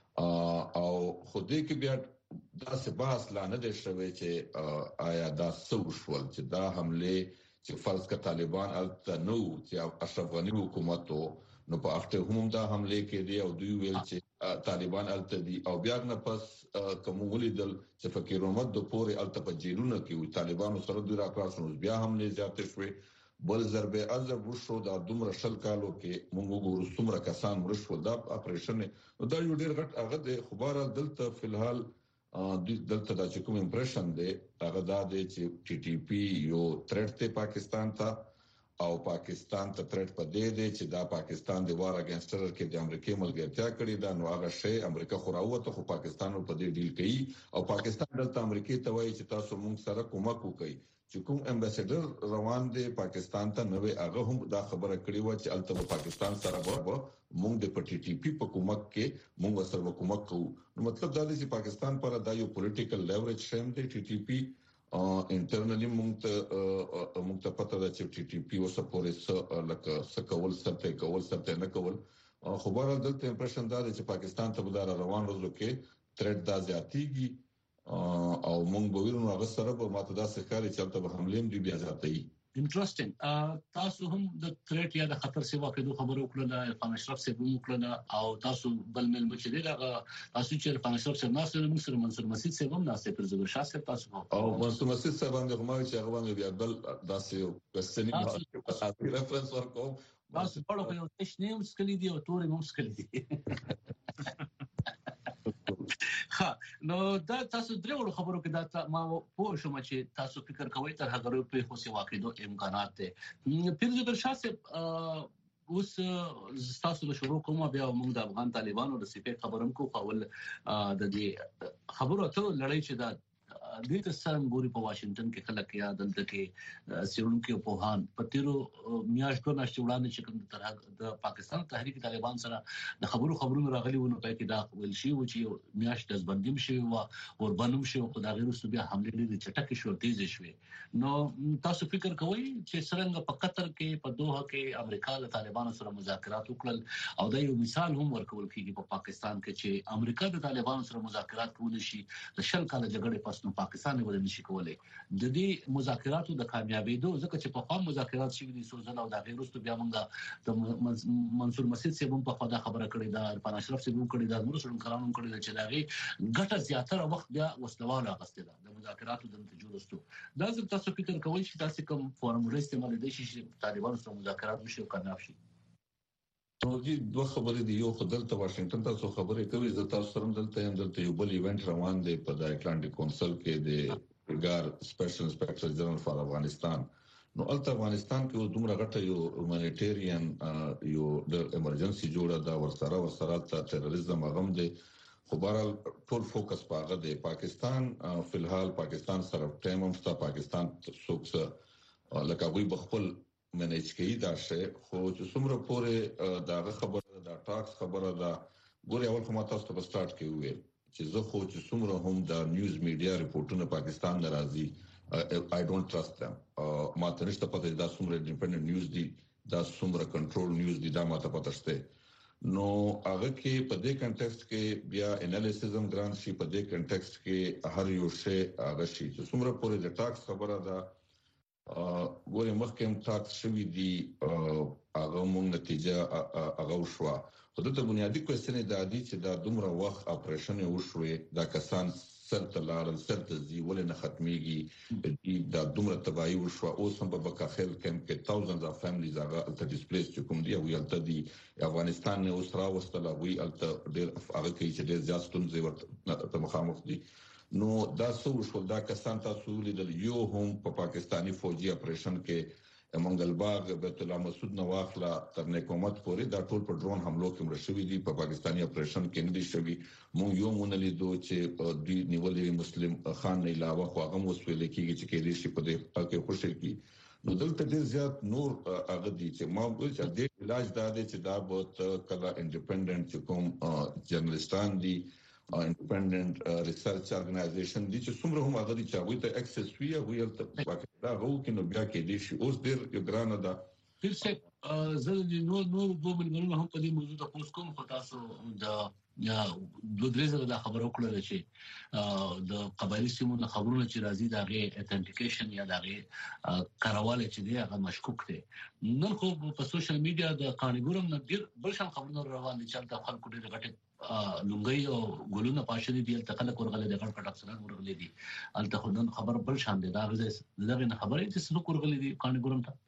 او خو دې کې بیا دا څه بحث لا نه دی شوی چې آیا دا څه وشول چې دا حمله چې فرض کا طالبان الته نو چې اشرف غنی حکومت نو په اخته هم دا حمله کې دی او دوی ویل چې طالبان الته دي او بیا نه پس کوم ولیدل چې فقیر احمد د پورې الته په جیلونه کې وي طالبانو سره دوی راکړل بیا حمله زیاتې شوې بل ضربه ازر وشو دا دومره شل کالو کې موږ وګورو څومره کسان مرشو دا اپریشن نو دا یو ډیر غټ هغه د خبره دلته فلحال دلته دا چې کوم امپریشن دی هغه دا دی چې ټي ټي پی یو تھریټ ته پاکستان ته او پاکستان ته تھریټ په دې دی چې دا پاکستان د وار اگینسټر کې د امریکای ملګرتیا کړې دا نو هغه شی امریکا خو راوته خو پاکستان په دې ډیل کوي او پاکستان دلته امریکای ته وایي چې تاسو موږ سره کومک وکړئ چې کوم امبیسډر روان دی پاکستان ته نو هغه هم دا خبره کړې و چې الته پاکستان سره به موږ د پټي ټي پی په کومک کې موږ سره کومک کوو نو مطلب دا دی چې پاکستان پر دا یو پولیټیکل لیوریج شیم دی ټي ټي پی انټرنلی موږ ته موږ ته پته ده چې ټي ټي پی اوسه پورې څه لکه څه کول سره کول سره نه کول خو بهر دلته امپریشن دا دی چې پاکستان ته به روان روزو کې تھریټ دا زیاتیږي او موږ به وینو هغه سره به ماته دا ښکاري چې تل به حمله دی بیا ځاتې انټرېسټینګ تاسو هم د تھریټ یا د خطر سیوا کې دوه خبرو کړل عرفان اشرف سے هم کړل او تاسو بل مل مچ دی هغه تاسو چې عرفان اشرف سے ناس موږ سره منصور مسجد سے هم ناس پر زبر شاه سے تاسو او منصور مسجد سے باندې کومه چې هغه باندې بیا بل داسې کسنی په ریفرنس ورکوم تاسو په اړه یو څه نیم سکلی دی او تورې مو سکلی دی ها نو دا تاسو درې وړو خبرو کې دا ما پوه شوم چې تاسو فکر کوئ تر هغه په خو سي واقعو امکانات دي پیر زبر شاه سے اوس تاسو د شروع کومه بیا موږ د افغان طالبانو د سپیک خبرم کو خپل د دې خبرو ته لړۍ چې دا د دې څنګه ګوري په واشنگټن کې خلک یا دلته کې سیرونکو په هان پتیرو میاشتو نشته وړاندې چې کوم تر د پاکستان تحریک طالبان سره د خبرو خبرونو راغلي ونه پای کې دا ویل شي و چې میاشت د بندیم شي او وربنم شي او خدای غیر بیا حمله لري چټک شو تیز شوي نو تاسو فکر کوئ چې څنګه په قطر کې په دوحه کې امریکا له طالبانو سره مذاکرات وکړل او دا یو مثال هم ورکول کیږي په پاکستان کې چې امریکا د طالبانو سره مذاکرات کول شي د شل کال جګړې پس نو پاکستان ولې نشي کولای د دې مذاکراتو د کامیابیدو ځکه چې په خام مذاکرات شي دي سوزل او دا غیر وروسته بیا موږ د منصور مسجد سے هم په خدا خبره کړې ده عرفان اشرف سے هم کړې ده نور څلور کلام کړې ده چې دا غي ګټه زیاتره وخت بیا وسلواله غسته ده د مذاکراتو د نتیجو وروسته دا ځکه تاسو فکر کوئ چې تاسو کوم فورموله استعمال دي چې طالبانو سره مذاکرات وشي او کامیاب شي نو دي دوه خبرې دي یو خدلته واشنگټن تاسو خبرې کوي زه تاسو سره دلته هم دلته یو بل ایونت روان دی په د اټلانټیک کونسل کې د ګار سپیشل انسپکټر جنرال فار افغانستان نو الته افغانستان کې دومره غټه یو هیومانیټیرین یو د ایمرجنسي جوړه دا ورسره ورسره تروریزم غم دی خو بهرحال ټول فوکس پاغه دی پاکستان فلحال پاکستان سره ټایم هم ستا پاکستان څوک لکه وی بخپل منیج کوي دا شی خو چې څومره پورې دا خبره دا ټاکس خبره دا ګوري اول کومه تاسو ته سٹارټ کوي چې زه خو چې څومره هم دا نیوز میډیا ریپورتونه پاکستان ناراضي I don't trust them ما ته نشته پته دا څومره انډیپندنت نیوز دي دا څومره کنټرول نیوز دي دا ما ته پته شته نو هغه کې په دې کنټیکست کې بیا انالیسیزم ګران شي په دې کنټیکست کې هر یو شی هغه شي چې څومره پورې د ټاکس خبره ده ګورې مخکې هم ټاکس شوي دي هغه مونږ نتیجه هغه وشوه خو دلته بنیادي کوېسچن دا دی چې دا دومره وخت اپریشن وشوې دا کسان سر ته لاړل سر ته ځي ولې نه ختمېږي دا دومره تباهي وشوه اوس هم په بکاخیل کیمپ کې thousands of families هغه هلته ډسپلیس چې کوم دي هغوی هلته دي افغانستان نه اوس راوستل هغوی هلته ډېر هغه کوي چې ډېر زیات ستونزې ورته مخامخ دي نو دا څه وشول دا کسان تاسو لیدل یو هم په پاکستاني فوجي اپریشن کې منګل باغ بیت الله مسعود نواخلا تر نیکومت پورې دا ټول په ډرون حملو کې مړ شوی دي په پاکستاني اپریشن کې نه دي شوی. مونږ یو مونږ لیدو چې په دوی نیولې مسلم خان نه علاوه خو هغه مسویل کېږي چې کې دې شي په دې کې خوشی کی. نو دلته ډیر زیات نور هغه دي چې ما وایي چې د علاج دا دی چې دا به کله انډیپندنت کوم جرنالستان دي انډیپندنت ریسرچ ارګنایزیشن دي چې څومره هم هغه دي چې هغه ته اکسس وي هغه ته دا غو کې نو بیا کې دي شي اوس ډیر ګرانه ده. پیر څه زه د نور نور دوه ملګرو هم په دې موضوع ته پوښتنه کوم خو تاسو د یا دوه درې زره د خبرو کړل چې د قبایلی سیمو د خبرونو چې راځي دغه اتنټیکیشن یا دغه کارواله چې دی هغه مشکوک دی. نن خو په سوشل میډیا د قانګورم نه ډیر بل شان خبرونه روان دي چې د خلکو ډیر غټه لونګي او ګلونه پاشلي دي تل خلک ورغلي د غټ غټ اکثران ورغلي دي الته خو نن خبر بل شان دي دا غزه دغه خبره چې څوک ورغلي دي قانګورم ته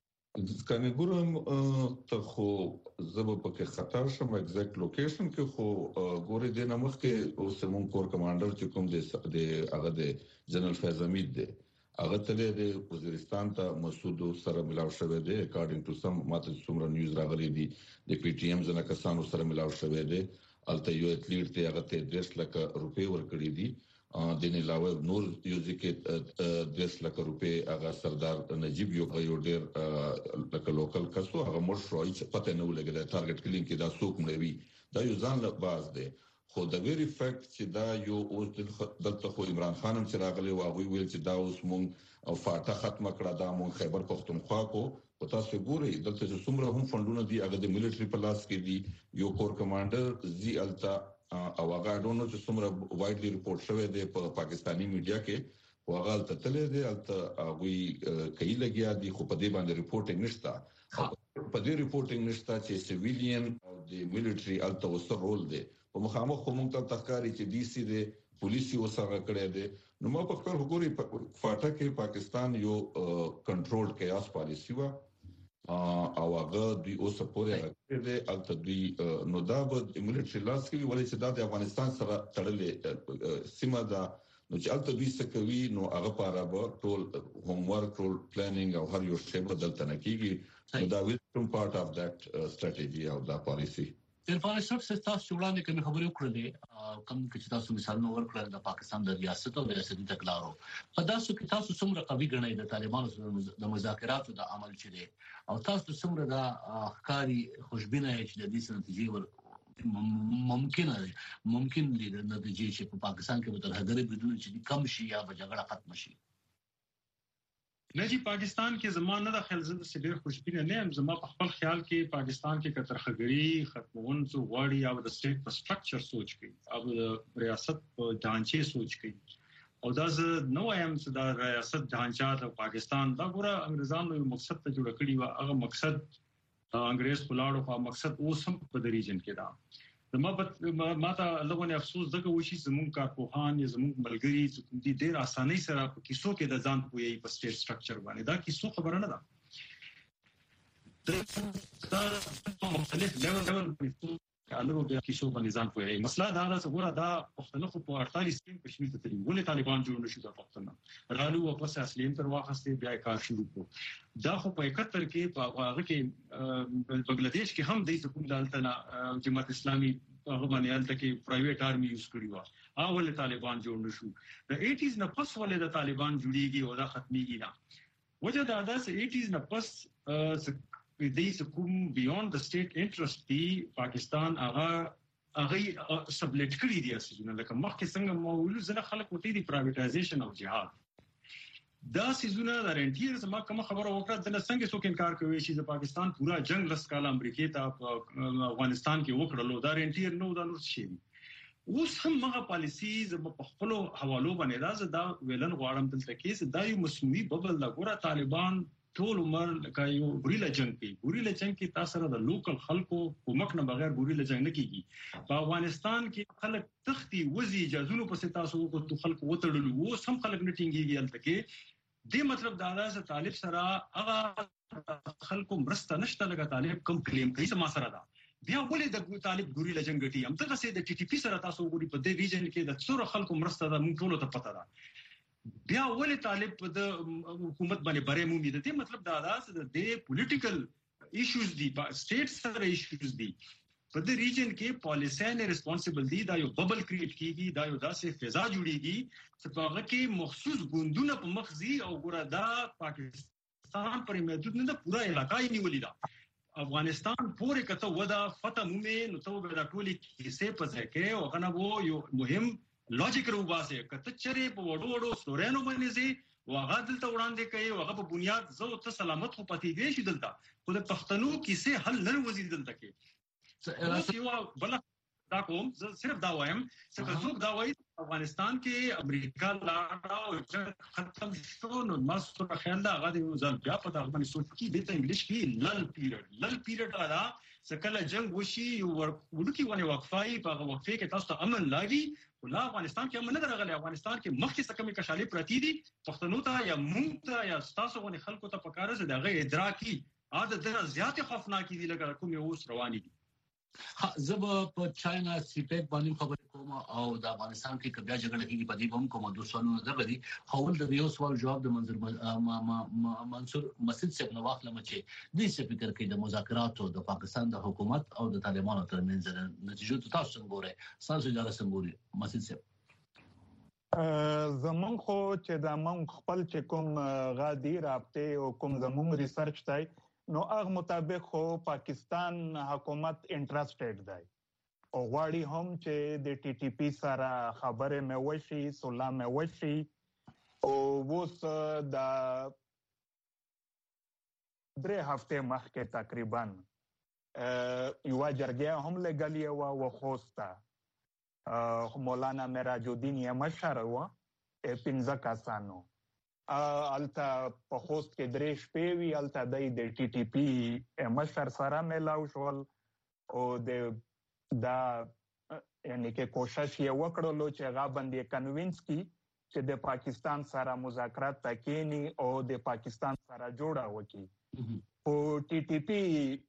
قانګورم ته خو زب په کې خطر شم ایگزیکټ لوکیشن کې خو ګوري د نمخ کې اوس مون کور کمانډر چې کوم د هغه د جنرال فیض حمید دی هغه تل د وزیرستان ته مسعود سره ملاو شوی دی اکارډینګ ټو سم ماته څومره نیوز راغلي دي د پی ټی ایم زنه کسانو سره ملاو شوی دی الته یو اتلیټ ته هغه ته ډیش لک روپے ورکړي دي د نه علاوه نور یو ځکه ډیش لک روپے هغه سردار نجیب یو یو ډیر لک لوکل کسو هغه مشروع چې پته نه ولګي د ټارګټ کلینګ کې دا څوک مړوي دا یو ځان له باز دی خو د ویری فیکټ چې دا یو اوس دلته خو عمران خان هم چې راغلی او هغه ویل چې دا اوس مونږ او فاتح ختم کړه دا مونږ خیبر پختونخوا کو او تاسو ګورئ دلته چې څومره هم فندونه دي هغه د ملټری په لاس کې دي یو کور کمانډر زی التا او هغه ډونو چې څومره وایډلی ریپورت شوی دی په پاکستانی میډیا کې او هغه الته تللی دی الته هغه کوي لګیا دي خو په دې باندې ریپورټینګ نشته په دې ریپورټینګ نشته چې سیویلین او د ملټری الته وسه رول دی په مخامخ کوم ته تخکاری چې ډي سي دی پولیسي وسره کړی دی نو ما په خپل حکومت فاټا کې پاکستان یو کنټرول کیاس پالیسی و او هغه دوی اوس پورې راځي دی الته دوی نو دا به ملټری لاس کې ولې چې د افغانستان سره تړلې سیمه ده نو چې الته دوی څه کوي نو هغه لپاره به ټول هوم ورک ټول پلانینګ او هر یو شی بدلته نه کیږي نو دا ویل کوم پارت اف ذات ستراتیجی او دا پالیسی. عرفان اشرف سے تاسو وړاندې کوم خبرې وکړلې کوم چې تاسو مثالونه ورکړل د پاکستان د ریاست او ریاستي تګلارو په تاسو کې تاسو څومره قوي ګڼئ د طالبانو سره د مذاکراتو د عمل چي او تاسو څومره د ښکاری خوشبینه چې د دې نتیجې ور ممکن ممکن دي د نتیجې چې په پاکستان کې به ترهګري بدون چې کم شي یا به جګړه ختم شي. نه جی پاکستان کې زمانه د خپل زړه سره ډېر خوشبینه نه هم زما په خپل خیال کې پاکستان کې کترخګری ختمون څو غواړي او د سټیټ په سټرکچر سوچ کوي او د ریاست په ډانچې سوچ کوي او دا زه نو وایم چې دا ریاست ډانچا د پاکستان دا ګوره انګريزانو یو مقصد ته جوړ کړی و هغه مقصد انګريز پلاړو خو مقصد اوس هم په دې ریجن کې دا زما ما ته لغونه افسوس دغه وشي زمون کارپوهان یا زمون ملګری چې کوم دي ډېر اسانۍ سره په کیسو کې د ځان پوي په سټیټ سټرکچر باندې دا کیسو خبره نه ده دا مختلف لیول لیول الګو بیا کیسو باندې ځان پوي مسله دا ده چې ګوره دا پښتنو په اړتالیس کې کشمیر ته تللی ولې طالبان جوړ نشو د پښتنو رالو واپس اصلیم تر واخستې بیا کار شروع کړو دا خو په اکهتر کې په هغه کې بنگلاديش کې هم د کوم دالته جماعت اسلامي هغه باندې الته کې پرایویټ آرمي یوز کړی و هغه ولې طالبان جوړ نشو د ایټیز نه پس ولې د طالبان جوړیږي او دا ختميږي نه وجه دا ده چې ایټیز نه پس دې کوم بیونډ د سټیټ انټرست دی پاکستان هغه هغه سبلیټ کړی دی اساسونه لکه مخکې څنګه مو ویل زنه خلک وتی دی پرایویټایزیشن او جهاد دا سيزونه د رنټیر زما کوم خبره وکړه د څنګه څوک انکار کوي چې د پاکستان پورا جنگ لس کال امریکای ته افغانستان کې وکړلو دا رنټیر نو دا نور شي اوس هم هغه پالیسی زما په خپل حوالو باندې راځي دا ویلن غواړم دلته کې دا یو مصنوعي ببل دا ګوره طالبان ټول عمر لکه یو ګوریلا جنگ کوي ګوریلا جنگ کې تاسو سره د لوکل خلکو کومک نه بغیر ګوریلا جنگ نه کیږي په افغانستان کې خلک تختی وزي اجازهونو په تاسو کو تو خلک وتړلو وو سم خلک نه ټینګيږي الته کې دې مطلب دا ده چې طالب سره هغه خلکو مرسته نشته لکه طالب کم کلیم کوي سم سره دا بیا ولې د طالب ګوریلا جنگ ټي هم څنګه سي د ټي ټي پی سره تاسو ګوري په دې ریجن کې د څوره خلکو مرسته ده موږ ټول ته پته ده بیا ولې طالب په د حکومت باندې بره مومي د دې مطلب دا ده چې د پولیټیکل ایشوز دي سټیټ سره ایشوز دي په دې ریجن کې پالیسي نه ریسپانسیبل دي دا یو ببل کریټ کیږي دا یو داسې فضا جوړیږي چې په هغه کې مخصوص ګوندونه په مخزي او ګوره دا پاکستان پر محدود نه ده پورا علاقہ یې نیولې ده افغانستان پورې کته ودا فتح مومه نو ته به دا ټولي کیسه په ځکه او غنه وو یو مهم لوجیک روباسه کته چره په وړو وړو ستورانو باندې سي واغه دلته وړاندې کوي واغه په بنیاد زو ته سلامت خو پتی دی شي دلته خو د پښتنو کیسه حل نه وزید دلته کې یو بل دا کوم صرف دا وایم چې څوک دا وایي افغانستان کې امریکا لاړه او ختم شو نو ماستر خیال دا غاډي ځل بیا په دغه باندې سوچ کې د انګلیش کې لل پیریډ لل پیریډ دا سکله جنگ وشي یو ورکی ونه وقفای په وقفه کې تاسو ته امن لاګي ولا افغانستان کې امن نه راغلی افغانستان کې مخکې څه کمی کشالي پرتی دي پښتنو ته یا مونږ ته یا تاسو غونې خلکو ته پکاره چې دغه ادراکي عادت ډېر زیات خوفناکي دي لکه کوم یو رواني دي زب په چاینا سیپیک باندې خبرې کوم او د افغانستان کې کبیا جګړه کېږي په دې بم کوم د سوالونو دغه دي حول د یو سوال جواب د منظور منصور مسجد صاحب نو واخلم چې دې څه فکر کوي د مذاکراتو د پاکستان د حکومت او د طالبانو ترمنځ د نتیجو تاسو څنګه تاسو جاره څنګه مسجد صاحب زمون خو چې د من خپل چې کوم غادي رابطه او کوم زمون ریسرچ تای نو هغه مطابق خو پاکستان حکومت انټرسټډ دی او غواړي هم چې د ټي ټي پی سره خبره مې وشي صلح مې وشي او وس د درې هفته مخکې تقریبا یو جرګه هم لګلی و او خوستا مولانا معراج الدین یې مشر و پنځه کسانو التا په خوست کې درې شپې وی التا د ټي ټي پی مشر سره ملاو شول او د دا یعنی کې کوشش یې وکړلو چې هغه باندې کنوینس کی چې د پاکستان سره مذاکرات تکینی او د پاکستان سره جوړه وکړي او ټي ټي پی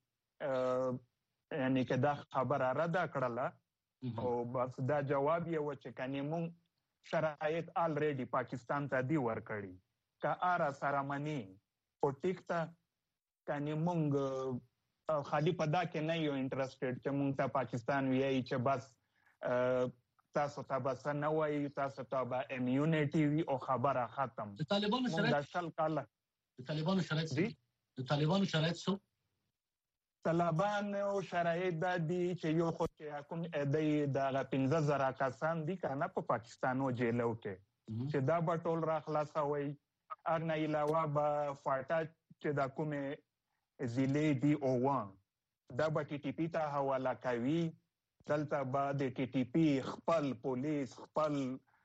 یعنی کې دا خبره رد کړله او بس دا جواب یې و چې کني مون شرایط الریډي پاکستان ته دی ورکړي کا ارا سرمنی او ټیکتا کني مونږ خالي پدا کې نه یو انټرسټډ چې مونږ ته پاکستان ویایي چې بس تاسو ته بس نه وایي تاسو ته به امیونټي وي او خبره ختم د طالبانو شرایط د شل کاله د طالبانو شرایط د طالبانو شرایط څه طالبان او شرایط د دې چې یو خو چې حکومت د پنځه زره کسان دي کنه په پاکستان او جیلو کې چې دا به ټول را خلاصوي ارنه علاوه به فاټا چې دا کومه ضلع دی او وان دا به ټي ټي پی ته حواله کوي دلته به د ټي ټي پی خپل پولیس خپل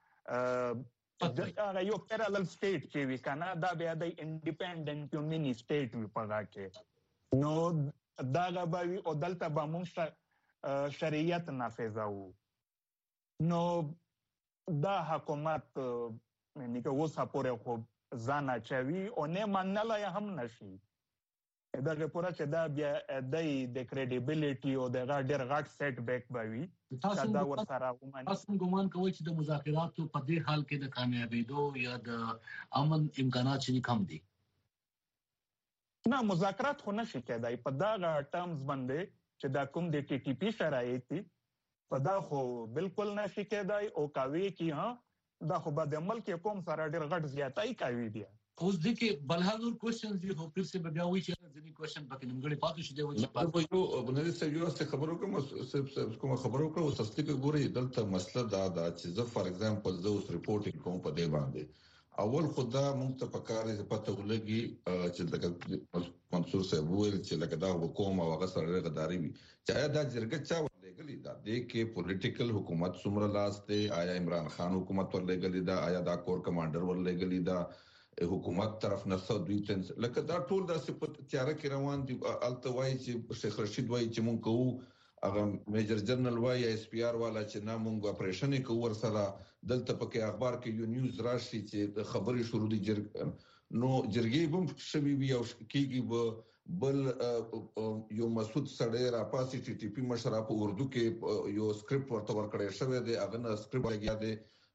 هغه یو پیرالل سټیټ چې وی کنه دا بیا د انډیپندنت منی سټیټ وی پغا کې نو دا غوي او دلته به مونږ شریعت نافذو نو دا حکومت یعنی که وسه پورې خو ځان اچوي او نه منلای هم نشي دا پورا چې دا بیا د کریډیبিলিټي او د ډېر غټ سیټ بیک بوي دا ور سره ومني تاسو ګومان کوئ چې د مذاکراتو په دې حال کې د کامیابیدو یا د امن امکانات چې کم دي نه مذاکرات خو نشي کېدای په دا ټرمز باندې چې دا کوم د ټي ټي پی شرایط دي په دا خو بالکل نشي کېدای او کوي کې ها دا خو به د ملک کوم سره ډېر غټ زیاتای کوي دی اوس د کې بلهادور کوېسچنز دي خو پیر سے بیا وی چې ځینی کوېسچن پکې نیمګړی پاتې شي دی چې په یو بنري سره یو څه خبرو کوم کوم خبرو کوم تصدیق ګوري دلته مسله دا دا چې زه فار ایگزامپل زه اوس ریپورټینګ کوم په دې باندې اول خدا مونږ ته پکاره پته ولګي چې لکه منصور صاحب ویل چې لکه دا حکومت او هغه سره غداري وي چې دا جرګه چا ورلګلی دا د کې پولیټیکل حکومت څومره لاس ته آیا عمران خان حکومت ورلګلی دا آیا دا کور کمانډر ورلګلی دا حکومت طرف نه سو دوی تن لکه دا ټول د صفت تیار کې روان دي التوای چې شیخ رشید وای چې مونږ کوو هغه میجر جنرال وای اس پی ار والا چې نه مونږ اپریشن کوو ور سره دلته پکې اخبار کې یو نیوز راشي چې خبري شروع دي جرګ نو جرګي بم شوي وي او کېږي بل یو مسعود سړی را پاسې ټي ټي پی مشر په اردو کې یو سکرپټ ورته ورکړی شوی دی هغه نه سکرپټ لګیا دی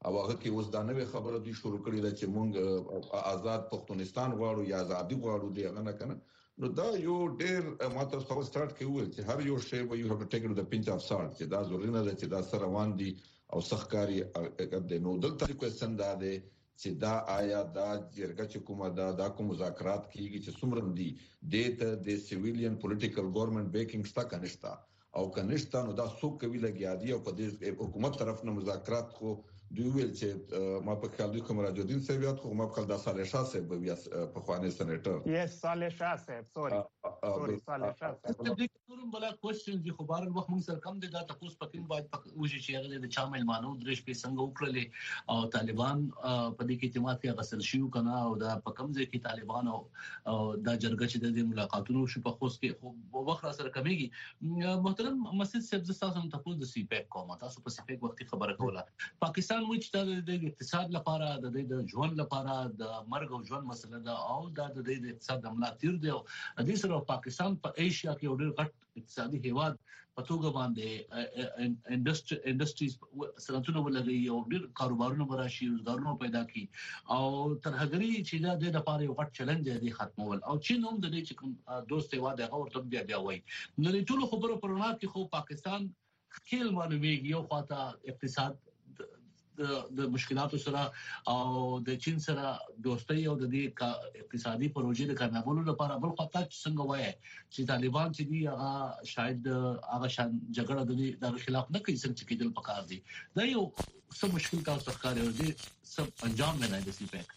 او هغه کې اوس دا نوې خبره دی شروع کړې ده چې موږ آزاد پښتونستان غواړو یا ازادي غواړو دی هغه نه کنه نو دا یو ډېر ماته خو سٹارټ کې ویل چې هر یو شی به یو هغه ټیک د پینچ اف سالت چې دا ضروري نه ده چې دا سره روان دي او سخکاری د نو دلته کوېسچن دا دی چې دا آیا دا جرګه چې کومه دا د کوم مذاکرات کیږي چې څومره دي د د سیویلین پولیټیکل ګورنمنت بیکینګ ستا کنيشتا او کنيشتا نو دا څوک کوي لګیا دی او په دې حکومت طرف نه مذاکرات خو دوی ویل چې ما په خیال دی کوم راجودین سیویات خو ما په خیال دا صالح شاه صاحب بیا په خوانې سېنیټر یس صالح شاه صاحب سوري سوري صالح شاه صاحب د دې کوم بل کوېسچن دی خو بار وخت موږ سره کم دی دا تاسو پکې باید وږي چې هغه د چامل مانو درش په څنګه وکړلې او طالبان په دې کې اعتماد کې غسل شيو کنه او دا په کم ځای کې طالبان او دا جرګه چې د ملاقاتونو شو په خوست کې خو وخت سره کمیږي محترم مسجد صاحب تاسو هم تاسو د سی پیک کوم تاسو په سی پیک وخت خبره کوله پاکستان مو چې د اقتصاد لپاره د د ژوند لپاره د مرګ او ژوند مسله ده او د د اقتصاد د ملاتړ دی او د سره پاکستان په ایشیا کې ډېر غټ اقتصادي هیواد په توګه باندې انډستری انډستریز صنعتونه ولګي او ډېر کاروبارونه براشي روزګارونه پیدا کړي او ترهګری چې دا د لپاره یو غټ چیلنج دی ختمول او چین هم د دې چې کوم دوست هیواد هغه ورته بیا بیا وایي نو د ټولو خبرو پرونه کې خو پاکستان خېل معلومیږي یو خاطر اقتصاد د مشکلاتو سره او د چین سره دوستي او د دې اقتصادي پروژې د کامیابولو لپاره بل خطا څنګه وایي چې طالبان چې دی هغه شاید هغه شان جګړه د دې د خلاف نه کوي څنګه چې کېدل پکار دي دا یو څه مشکل تاسو ښکاري او دې سب انجام نه دی سی پیک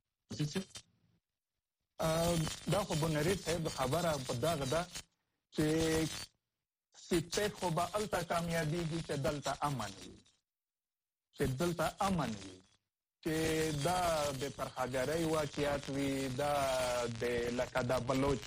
دا خو بنری ته خبره په دا غدا چې سی پیک خو به الته کامیابیږي چې دلته امن وي چې دلته امن وي چې دا د ترهګرۍ واقعیت وي دا د لکه د بلوچ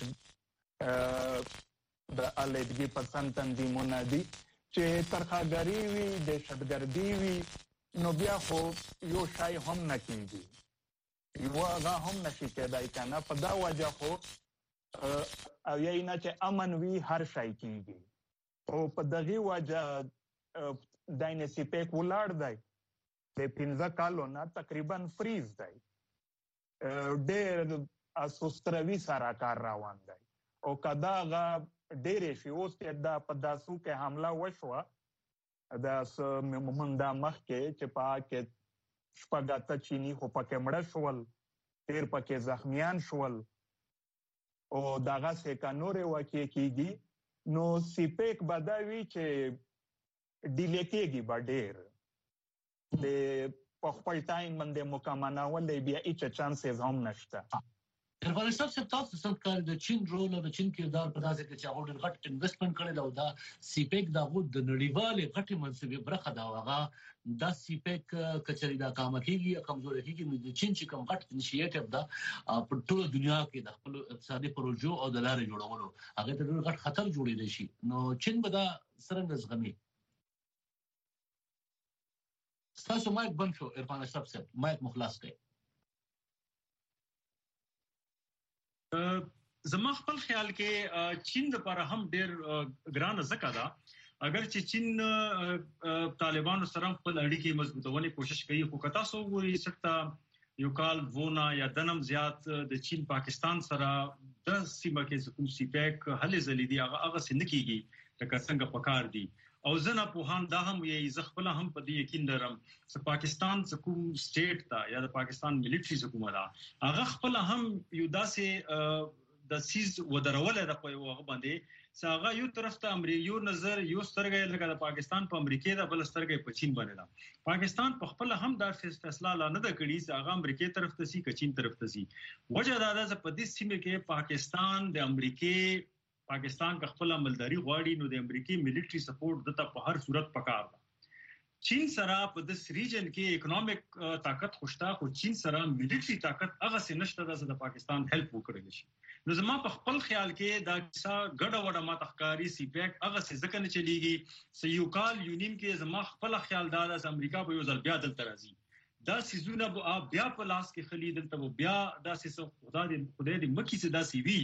د الیدګي پسند تنظیمونه دي چې ترهګرۍ وي دهشتګردي وي نو بیا خو یو شای هم نه کېږي یو هغه هم نشي کېدای کنه په دا وجه خو او یې نه چې امن وي هر شای کېږي او په دغه وجه دایناسي پیک ولاړ دی د پنځه کالو نه تقریبا فریز دی ډېر اسوستروي سره کار روان دی او کدا غا ډېر شي اوس کې دا په داسو کې حمله وشوه د مندا مخ کې چې پاکه شپږاته چيني خو پکې مړ شول ډېر پکې زخمیان شول او داغه څخه نورې واقع کیږي نو سیپیک بداوی چې ډیلی کېږي به ډېر د په خپل ټایم باندې مکمنه ولې بیا هیڅ چانسز هم نشته افغانستان څخه تاسو څنګه کار د چین رول او د چین کردار په داسې کې چې هغه ډېر غټ انویسټمنټ کړی دا او دا سیپیک دا غو د نړیوالې غټي منصبې برخه دا هغه د سیپیک کچري دا کار کوي کمزوري کیږي د چین چې کوم غټ انیشیټیو دا په ټوله دنیا کې د خپل اقتصادي پروژو او د لارې جوړولو هغه ته ډېر غټ خطر جوړېدل شي نو چین به دا څنګه زغمي تاسو مایک بند شو عرفان اشرف صاحب مایک مخلص کړئ زما خپل خیال کې چین لپاره هم ډېر ګران ځکه ده اگر چې چین طالبانو سره خپل اړیکې مضبوطولو کوشش کوي خو کتا سو ګوري سکتا یو کال وونه یا دنم زیات د چین پاکستان سره د سیمه کې کوم سی پیک هلې زلیدي هغه هغه سندکیږي لکه څنګه پکار دي او زنه په هان دا هم یې زخپله هم په دې یقین لرم چې پاکستان کوم سټیټ تا یا د پاکستان ملټری حکومت دا هغه خپل هم یو داسې د سیز ودرول د په یو باندې څنګه یو طرف ته امریکا یو نظر یو سترګې لکه د پاکستان په امریکا د بل سترګې په چین باندې دا پاکستان په خپل هم دا فیصله لا نه د کړي چې هغه امریکا طرف ته سي که چین طرف ته سي وجه دا ده چې په دې سیمه کې پاکستان د امریکا پاکستان کا خپل عملداري غواړي نو د امریکای ملټری سپورټ دته په هر صورت پکار ده چین سره په دس ریجن کې اکونومیک طاقت خوشتا خو چین سره ملټری طاقت هغه څه نشته د پاکستان هیلپ وکړي شي نو زما په خپل خیال کې دا کیسه ګډه وډه ما تخکاری سی پیک هغه څه ځکه نه چلیږي سيوکال یونین کې زما خپل خیال دا د امریکا په یو ځل بیا دلته راځي دا سيزونه بیا په لاس کې خلی دلته بیا دا څه خدای دې خدای دې مکه څه دا سی وی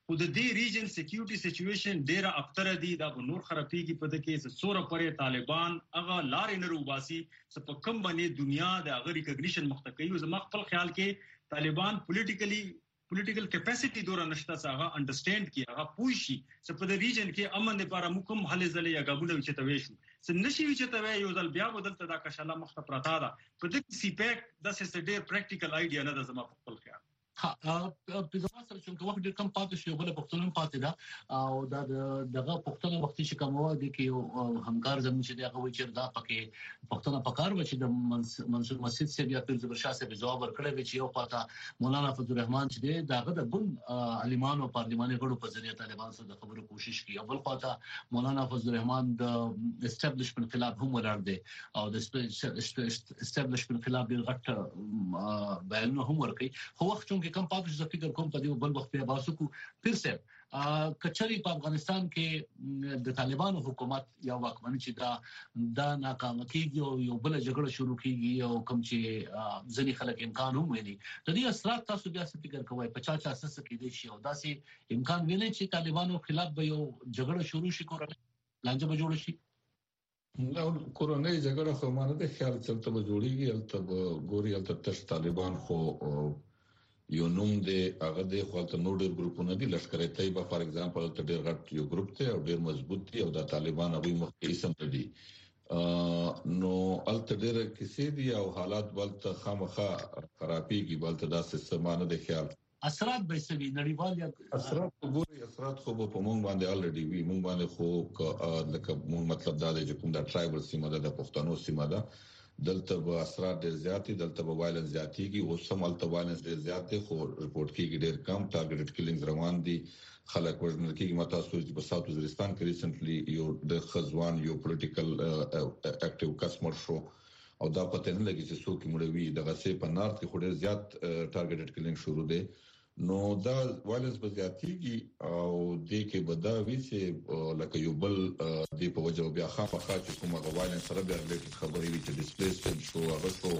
خو د دې ریجن سکیورټي سچويشن ډیر اکثر دي دا نور خرابيږي په دې کې څوره پرې طالبان هغه لارې نه روباسي چې په کوم باندې دنیا د هغه ریکګنیشن مختکې او زما خپل خیال کې طالبان پولیټیکلی پولیټیکل کیپاسټي دورا نشته هغه انډرستانډ کی هغه پوښي چې په دې ریجن کې امن لپاره موږ هم حل زلې یا غبونه چې توي شو چې نشي چې توي یو ځل بیا بدلته دا کښاله مخته پراته ده په دې سی پیک د سې ډیر پریکټیکل آیډیا نه د زما خپل خیال ها په زما سره چې وخت ډېر کم پاتې شو بل پښتون پاتې ده او دا دغه پښتون وخت چې کوم و دي کې همکار زموږ چې دغه وی چې دا پکې پښتون پکار و چې د منصور مسجد سے بیا پیر زبر شاه سے جواب ورکړی و چې یو پاته مولانا فضل الرحمن چې دغه د بل عالمانو پارلماني غړو په ذریعہ طالبان سره د خبرو کوشش کوي او بل پاته مولانا فضل الرحمن د اسټابلیشمنت خلاف هم ولاړ دی او د اسټابلیشمنت خلاف ډېر غټ بیان هم ورکړي خو وخت چې کم پاتې ز فکر کوم په دې بل وخت بیا باسو کو پھر سے کچري په افغانستان کې د طالبانو حکومت یا واکمنۍ چې دا د ناکام کیږي او یو بل جګړه شروع کیږي او کوم چې ځنی خلک امکان هم ویني د دې اثرات تاسو بیا څه فکر کوئ په چا چا اساس کې دي شي او داسې امکان ویني چې طالبانو خلاف به یو جګړه شروع شي کورنۍ لانجه به جوړ شي نو کورنۍ جګړه خو مانه د خیال چلته به جوړیږي البته ګوري البته تش طالبان خو یو نوم دی هغه د خپل نور ګروپونو دی لشکره طیبه فار ایگزامپل ته ډیر غټ یو ګروپ دی او ډیر مضبوط دی او د طالبان هغه مخکې اسم دی نو الته ډیر کیسې دي او حالات بلته خامخه خرابېږي بلته داسې سمانه د خیال اثرات به سوي نړیوال یا اثرات وګوري اثرات خو په مونږ باندې الریډي وی مونږ باندې خو لکه مونږ مطلب دا دی چې کوم د ټرایبل سیمه ده د پښتنو سیمه ده دلته به اثرات ډیر زیاتې دلته به وایلنس زیاتېږي او سم الته وایلنس ډیر زیات دی خو رپورټ کیږي ډیر کم ټارګټډ کیلینګز روان دي خلک وژنل کیږي ماته سوچ په ساوث وزیرستان کې ریسنټلی یو د خزوان یو پولیټیکل اکټیو کسمر شو او دا پته نه لګي چې څوک مړوي دغه سه په نارت کې ډیر زیات ټارګټډ کیلینګ شروع دي نو دا وایلنس به زیاتېږي او د کې بدا وی چې لکه یو بل د په وجه بیا خامخا چې کومه وایلنس سره بیا ریلیټډ خبرې وي چې ډیسپلیسمنت شو هغه شو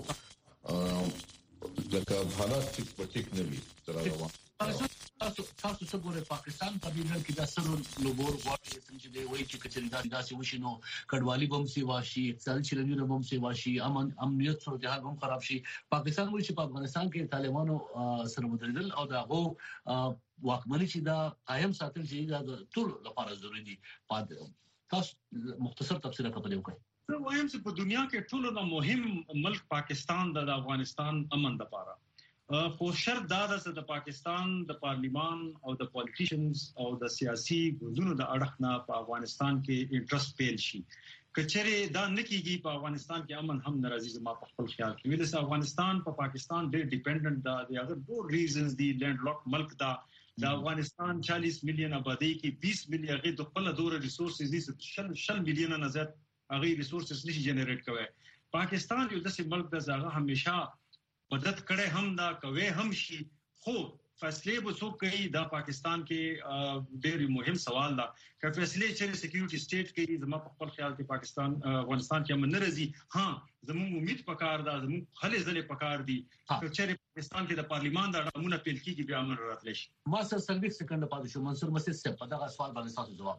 لکه حالات چې پټیک نه وي تر روان تاسو تاسو څه ګورئ پاکستان په دې ډول کې د سرو لوګور غواړي چې د وایي چې کچري دا داسې وشي نو کډوالي بم سي واشي اقتصادي چلنجونه بم سي واشي امن امنیت صورتحال هم خراب شي پاکستان وایي چې په افغانستان کې طالبانو سره مدرل او دغه واکمنۍ چې دا قائم ساتل چې دا ټول لپاره ضروري دي تاسو مختصر تفسیر کوي زه وایم چې په دنیا کې ټول نه مهم ملک پاکستان د افغانستان امن لپاره خو شرط دا ده چې د پاکستان د پارلیمان او د پالیټیشنز او د سیاسي ګوندونو د اړخ نه په افغانستان کې انټرست پیل شي کچره دا نکېږي په افغانستان کې امن هم ناراضي زما په خپل خیال کې ویل چې افغانستان په پا پاکستان ډېر ډیپندنت دا دی هغه ډور ریزنز دی لینډ لاک ملک دا د افغانستان چالیس میلیون آبادی کې بیس میلیون غي د خپل دور ریسورسز دي شل میلیون نه زیات هغه ریسورسز نشي جنریټ کوي پاکستان یو داسې ملک د زغه همیشه مدد کړي هم دا کوي هم شي خو فیصله به څوک کوي دا پاکستان کې ډېر مهم سوال ده که فیصله چې سکیورټي سټیټ کوي زما په خپل خیال کې پاکستان افغانستان کې امن ناراضي ها زموږ امید پکار ده زموږ خلې زلې پکار دي چې پاکستان کې د پارلیمان د اړمونه پیل کیږي بیا امن راتلی شي ما سره سرویس سکند پاتې شو منصور مسجد صاحب په دغه سوال باندې تاسو جواب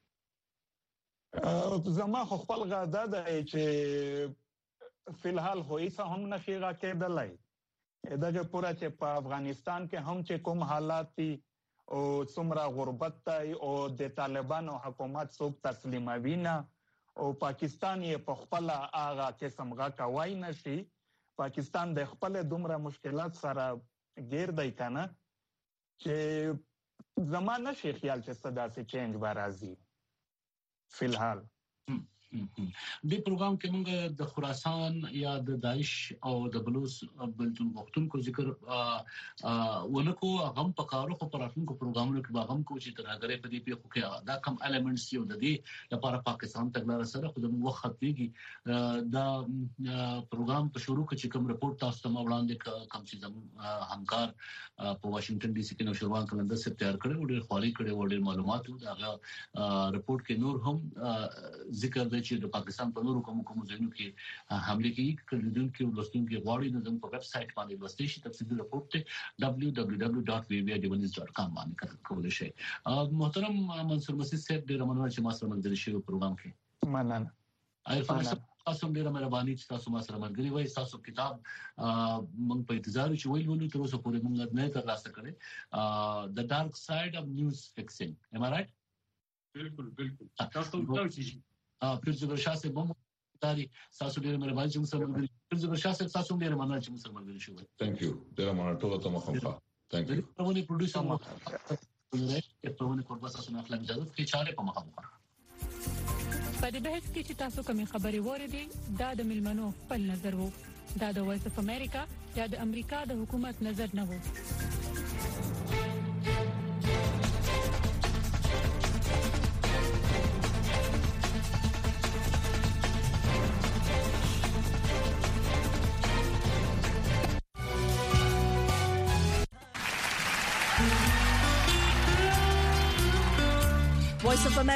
زما خپل غاده ده چې فلحال هویسه هم نشي راکېدلای دغه پورا چې په افغانستان کې هم چې کوم حالات دي او څومره غربت دی او د طالبانو حکومت څوک تسلیموي نه او پاکستان یې په خپل هغه قسم غا کوي نشي پاکستان د خپل دومره مشکلات سره ګیر دی کنه چې زمانه شي خیال چې صدا سي چینج برازي فلحال د پروګرام کې موږ د خراسان یا د داعش او د بلوچ بلتون وختونکو ذکر ونکو هغه په کارو په پراتونکو پروګرامونو کې هغه کو چې ترغره په دې پیښو کې دا کم الیمنټس یو د دې لپاره پاکستان تګلار سره خو د وخت دیږي دا پروګرام په شروع کې چې کوم رپورت تاسو ته وړاندې کوم چې همکار په واشنگټن ډي سي کې نو شروان کلندر سره تیار کړي او ډېر خالي کړي او ډېر معلومات دا رپورت کې نور هم ذکر راځي چې د پاکستان په نورو کوم کوم ځایونو کې حمله کوي کلیدونکو ولستونکو غواړي نو زموږ په ویب سټ باندې لوستئ شي تفصیلي راپور ته دبليو دبليو دبليو ډاټ وی وی ډیونیز ډاټ کام باندې کولای شئ. محترم منصور مسعود صاحب ډیر مننه چې ما سره ملګری شئ په پروګرام کې. مننه. عرفان تاسو ډیره مهرباني چې تاسو ما سره ملګری وای. تاسو کتاب موږ په انتظار چې ویل ولو تر اوسه پورې موږ نه ترلاسه کړی د ډارک ساید اف نیوز فکسینګ. ام آی رائټ؟ بالکل بالکل. تاسو ته چې ا پرځو شاسه بم تاري تاسو ډیره مهرباني چې موږ سره ملګری پرځو شاسه تاسو ډیره مننه چې موږ سره ملګری شوی. ثانک یو. ډیره مننه ټول ته مخه. ثانک یو. پرونی پروډوسر مو په پرونی کوربه تاسو نه خپل اجازه کې چاره په مخه وکړه. په دې بحث کې چې تاسو کومې خبرې وریدي دا د ملمنو خپل نظر وو. دا د وایس اف امریکا یا د امریکا د حکومت نظر نه وو. Voice of America